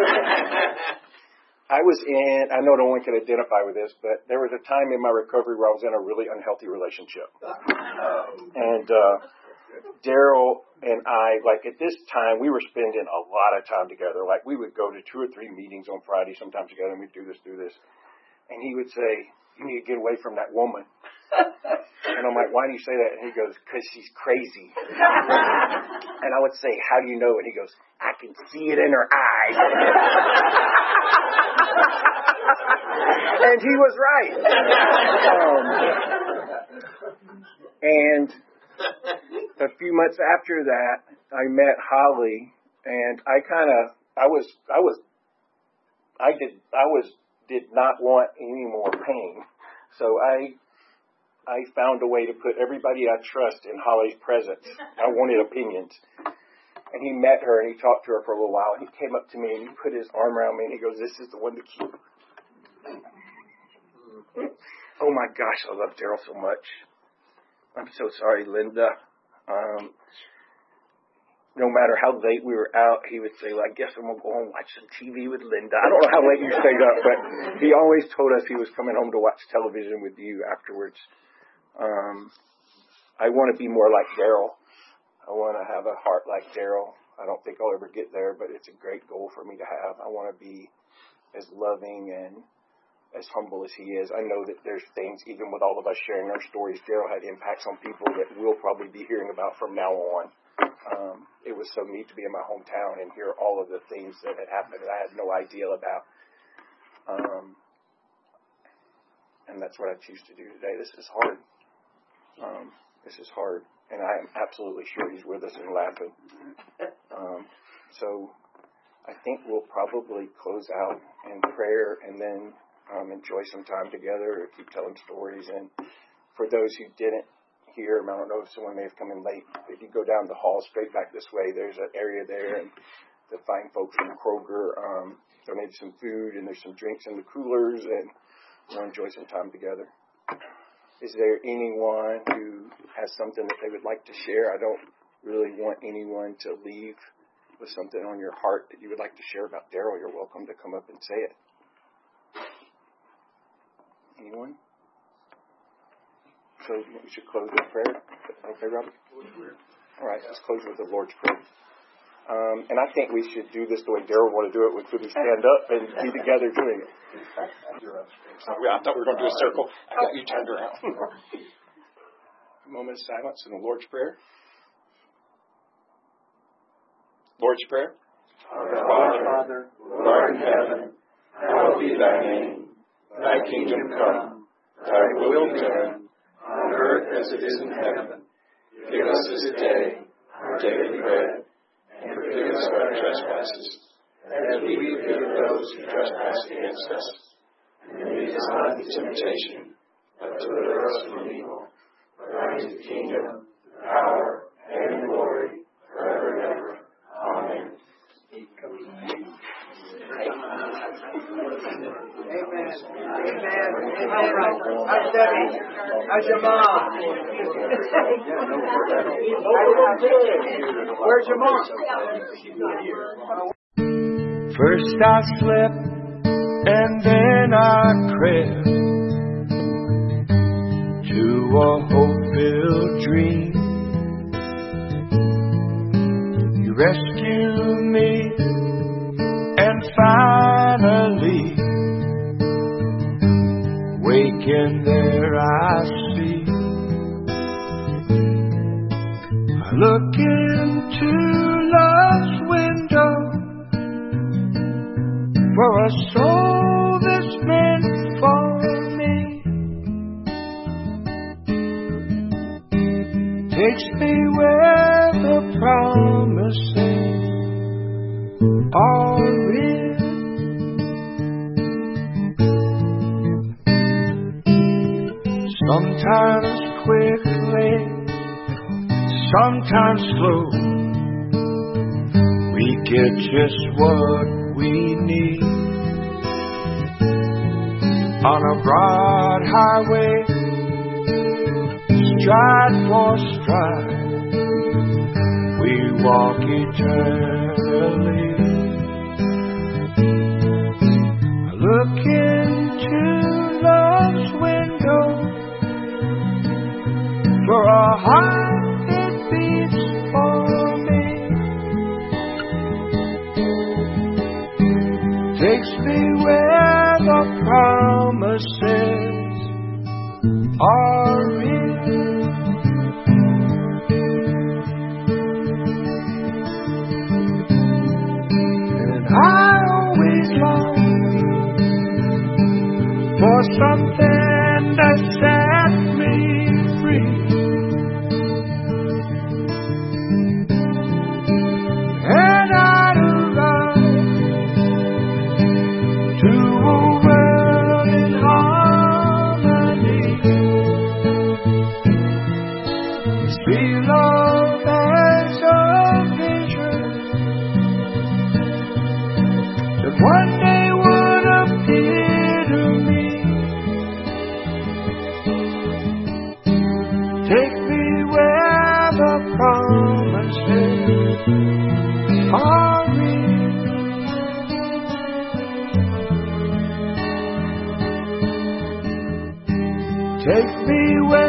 I was in, I know no one can identify with this, but there was a time in my recovery where I was in a really unhealthy relationship. And uh, Daryl and I, like at this time, we were spending a lot of time together. Like we would go to two or three meetings on Friday sometimes together, and we'd do this, do this. And he would say, you need to get away from that woman. And I'm like, why do you say that? And he goes, because she's crazy. And I would say, how do you know? And he goes, I can see it in her eyes. And he was right. Um, and a few months after that, I met Holly, and I kind of, I was, I was, I did, I was, did not want any more pain. So I, I found a way to put everybody I trust in Holly's presence. I wanted opinions. And he met her, and he talked to her for a little while. And he came up to me, and he put his arm around me, and he goes, this is the one to keep. Oh, my gosh, I love Daryl so much. I'm so sorry, Linda. Um, no matter how late we were out, he would say, well, I guess I'm going to go home and watch some T V with Linda. I don't know how late you stayed up, but he always told us he was coming home to watch television with you afterwards. Um, I want to be more like Daryl. I want to have a heart like Daryl. I don't think I'll ever get there, but it's a great goal for me to have. I want to be as loving and as humble as he is. I know that there's things, even with all of us sharing our stories, Daryl had impacts on people that we'll probably be hearing about from now on. Um, it was so neat to be in my hometown and hear all of the things that had happened that I had no idea about. Um, and that's what I choose to do today. This is hard. Um, this is hard. And I am absolutely sure he's with us and laughing. Um, so I think we'll probably close out in prayer and then um, enjoy some time together, keep telling stories. And for those who didn't hear, I don't know if someone may have come in late, if you go down the hall straight back this way, there's an area there, and the fine folks from Kroger um, donated some food, and there's some drinks in the coolers, and we'll enjoy some time together. Is there anyone who has something that they would like to share? I don't really want anyone to leave with something on your heart that you would like to share about Daryl, you're welcome to come up and say it. Anyone? So we should close with prayer. Okay, Robert? All right, let's close with the Lord's Prayer. Um, and I think we should do this the way Daryl wanted to do it, which would we stand up and be together doing it. I thought we were going to do a circle. I got you turned around. A moment of silence in the Lord's Prayer. Lord's Prayer. Our Father, who art in heaven, hallowed be thy name. Thy kingdom come. Thy will be done, on earth as it is in heaven. Give us this day our daily bread, and forgive us our trespasses, as we forgive those who trespass against us. And lead us not into temptation, but deliver us from evil. For thine is the kingdom, the power, and the glory, forever and ever. Amen. Amen. Amen. How's Debbie? How's your mom? Where's your mom? First I slept, and then I crept to a hope-filled dream. You rescued me, and finally, waking there I see. I look into love's window for a soul that's meant for me. Takes me where the promises are real. Sometimes quickly, sometimes slow, we get just what we need. On a broad highway, stride for stride, we walk eternally. I look into love's window for a heart that beats for me. Takes me where the promises are real. And I always long for something that set me free. And I'd arrive to a world in harmony. See love as a vision that one day would appear to me. Take me where the promises are real. Take me where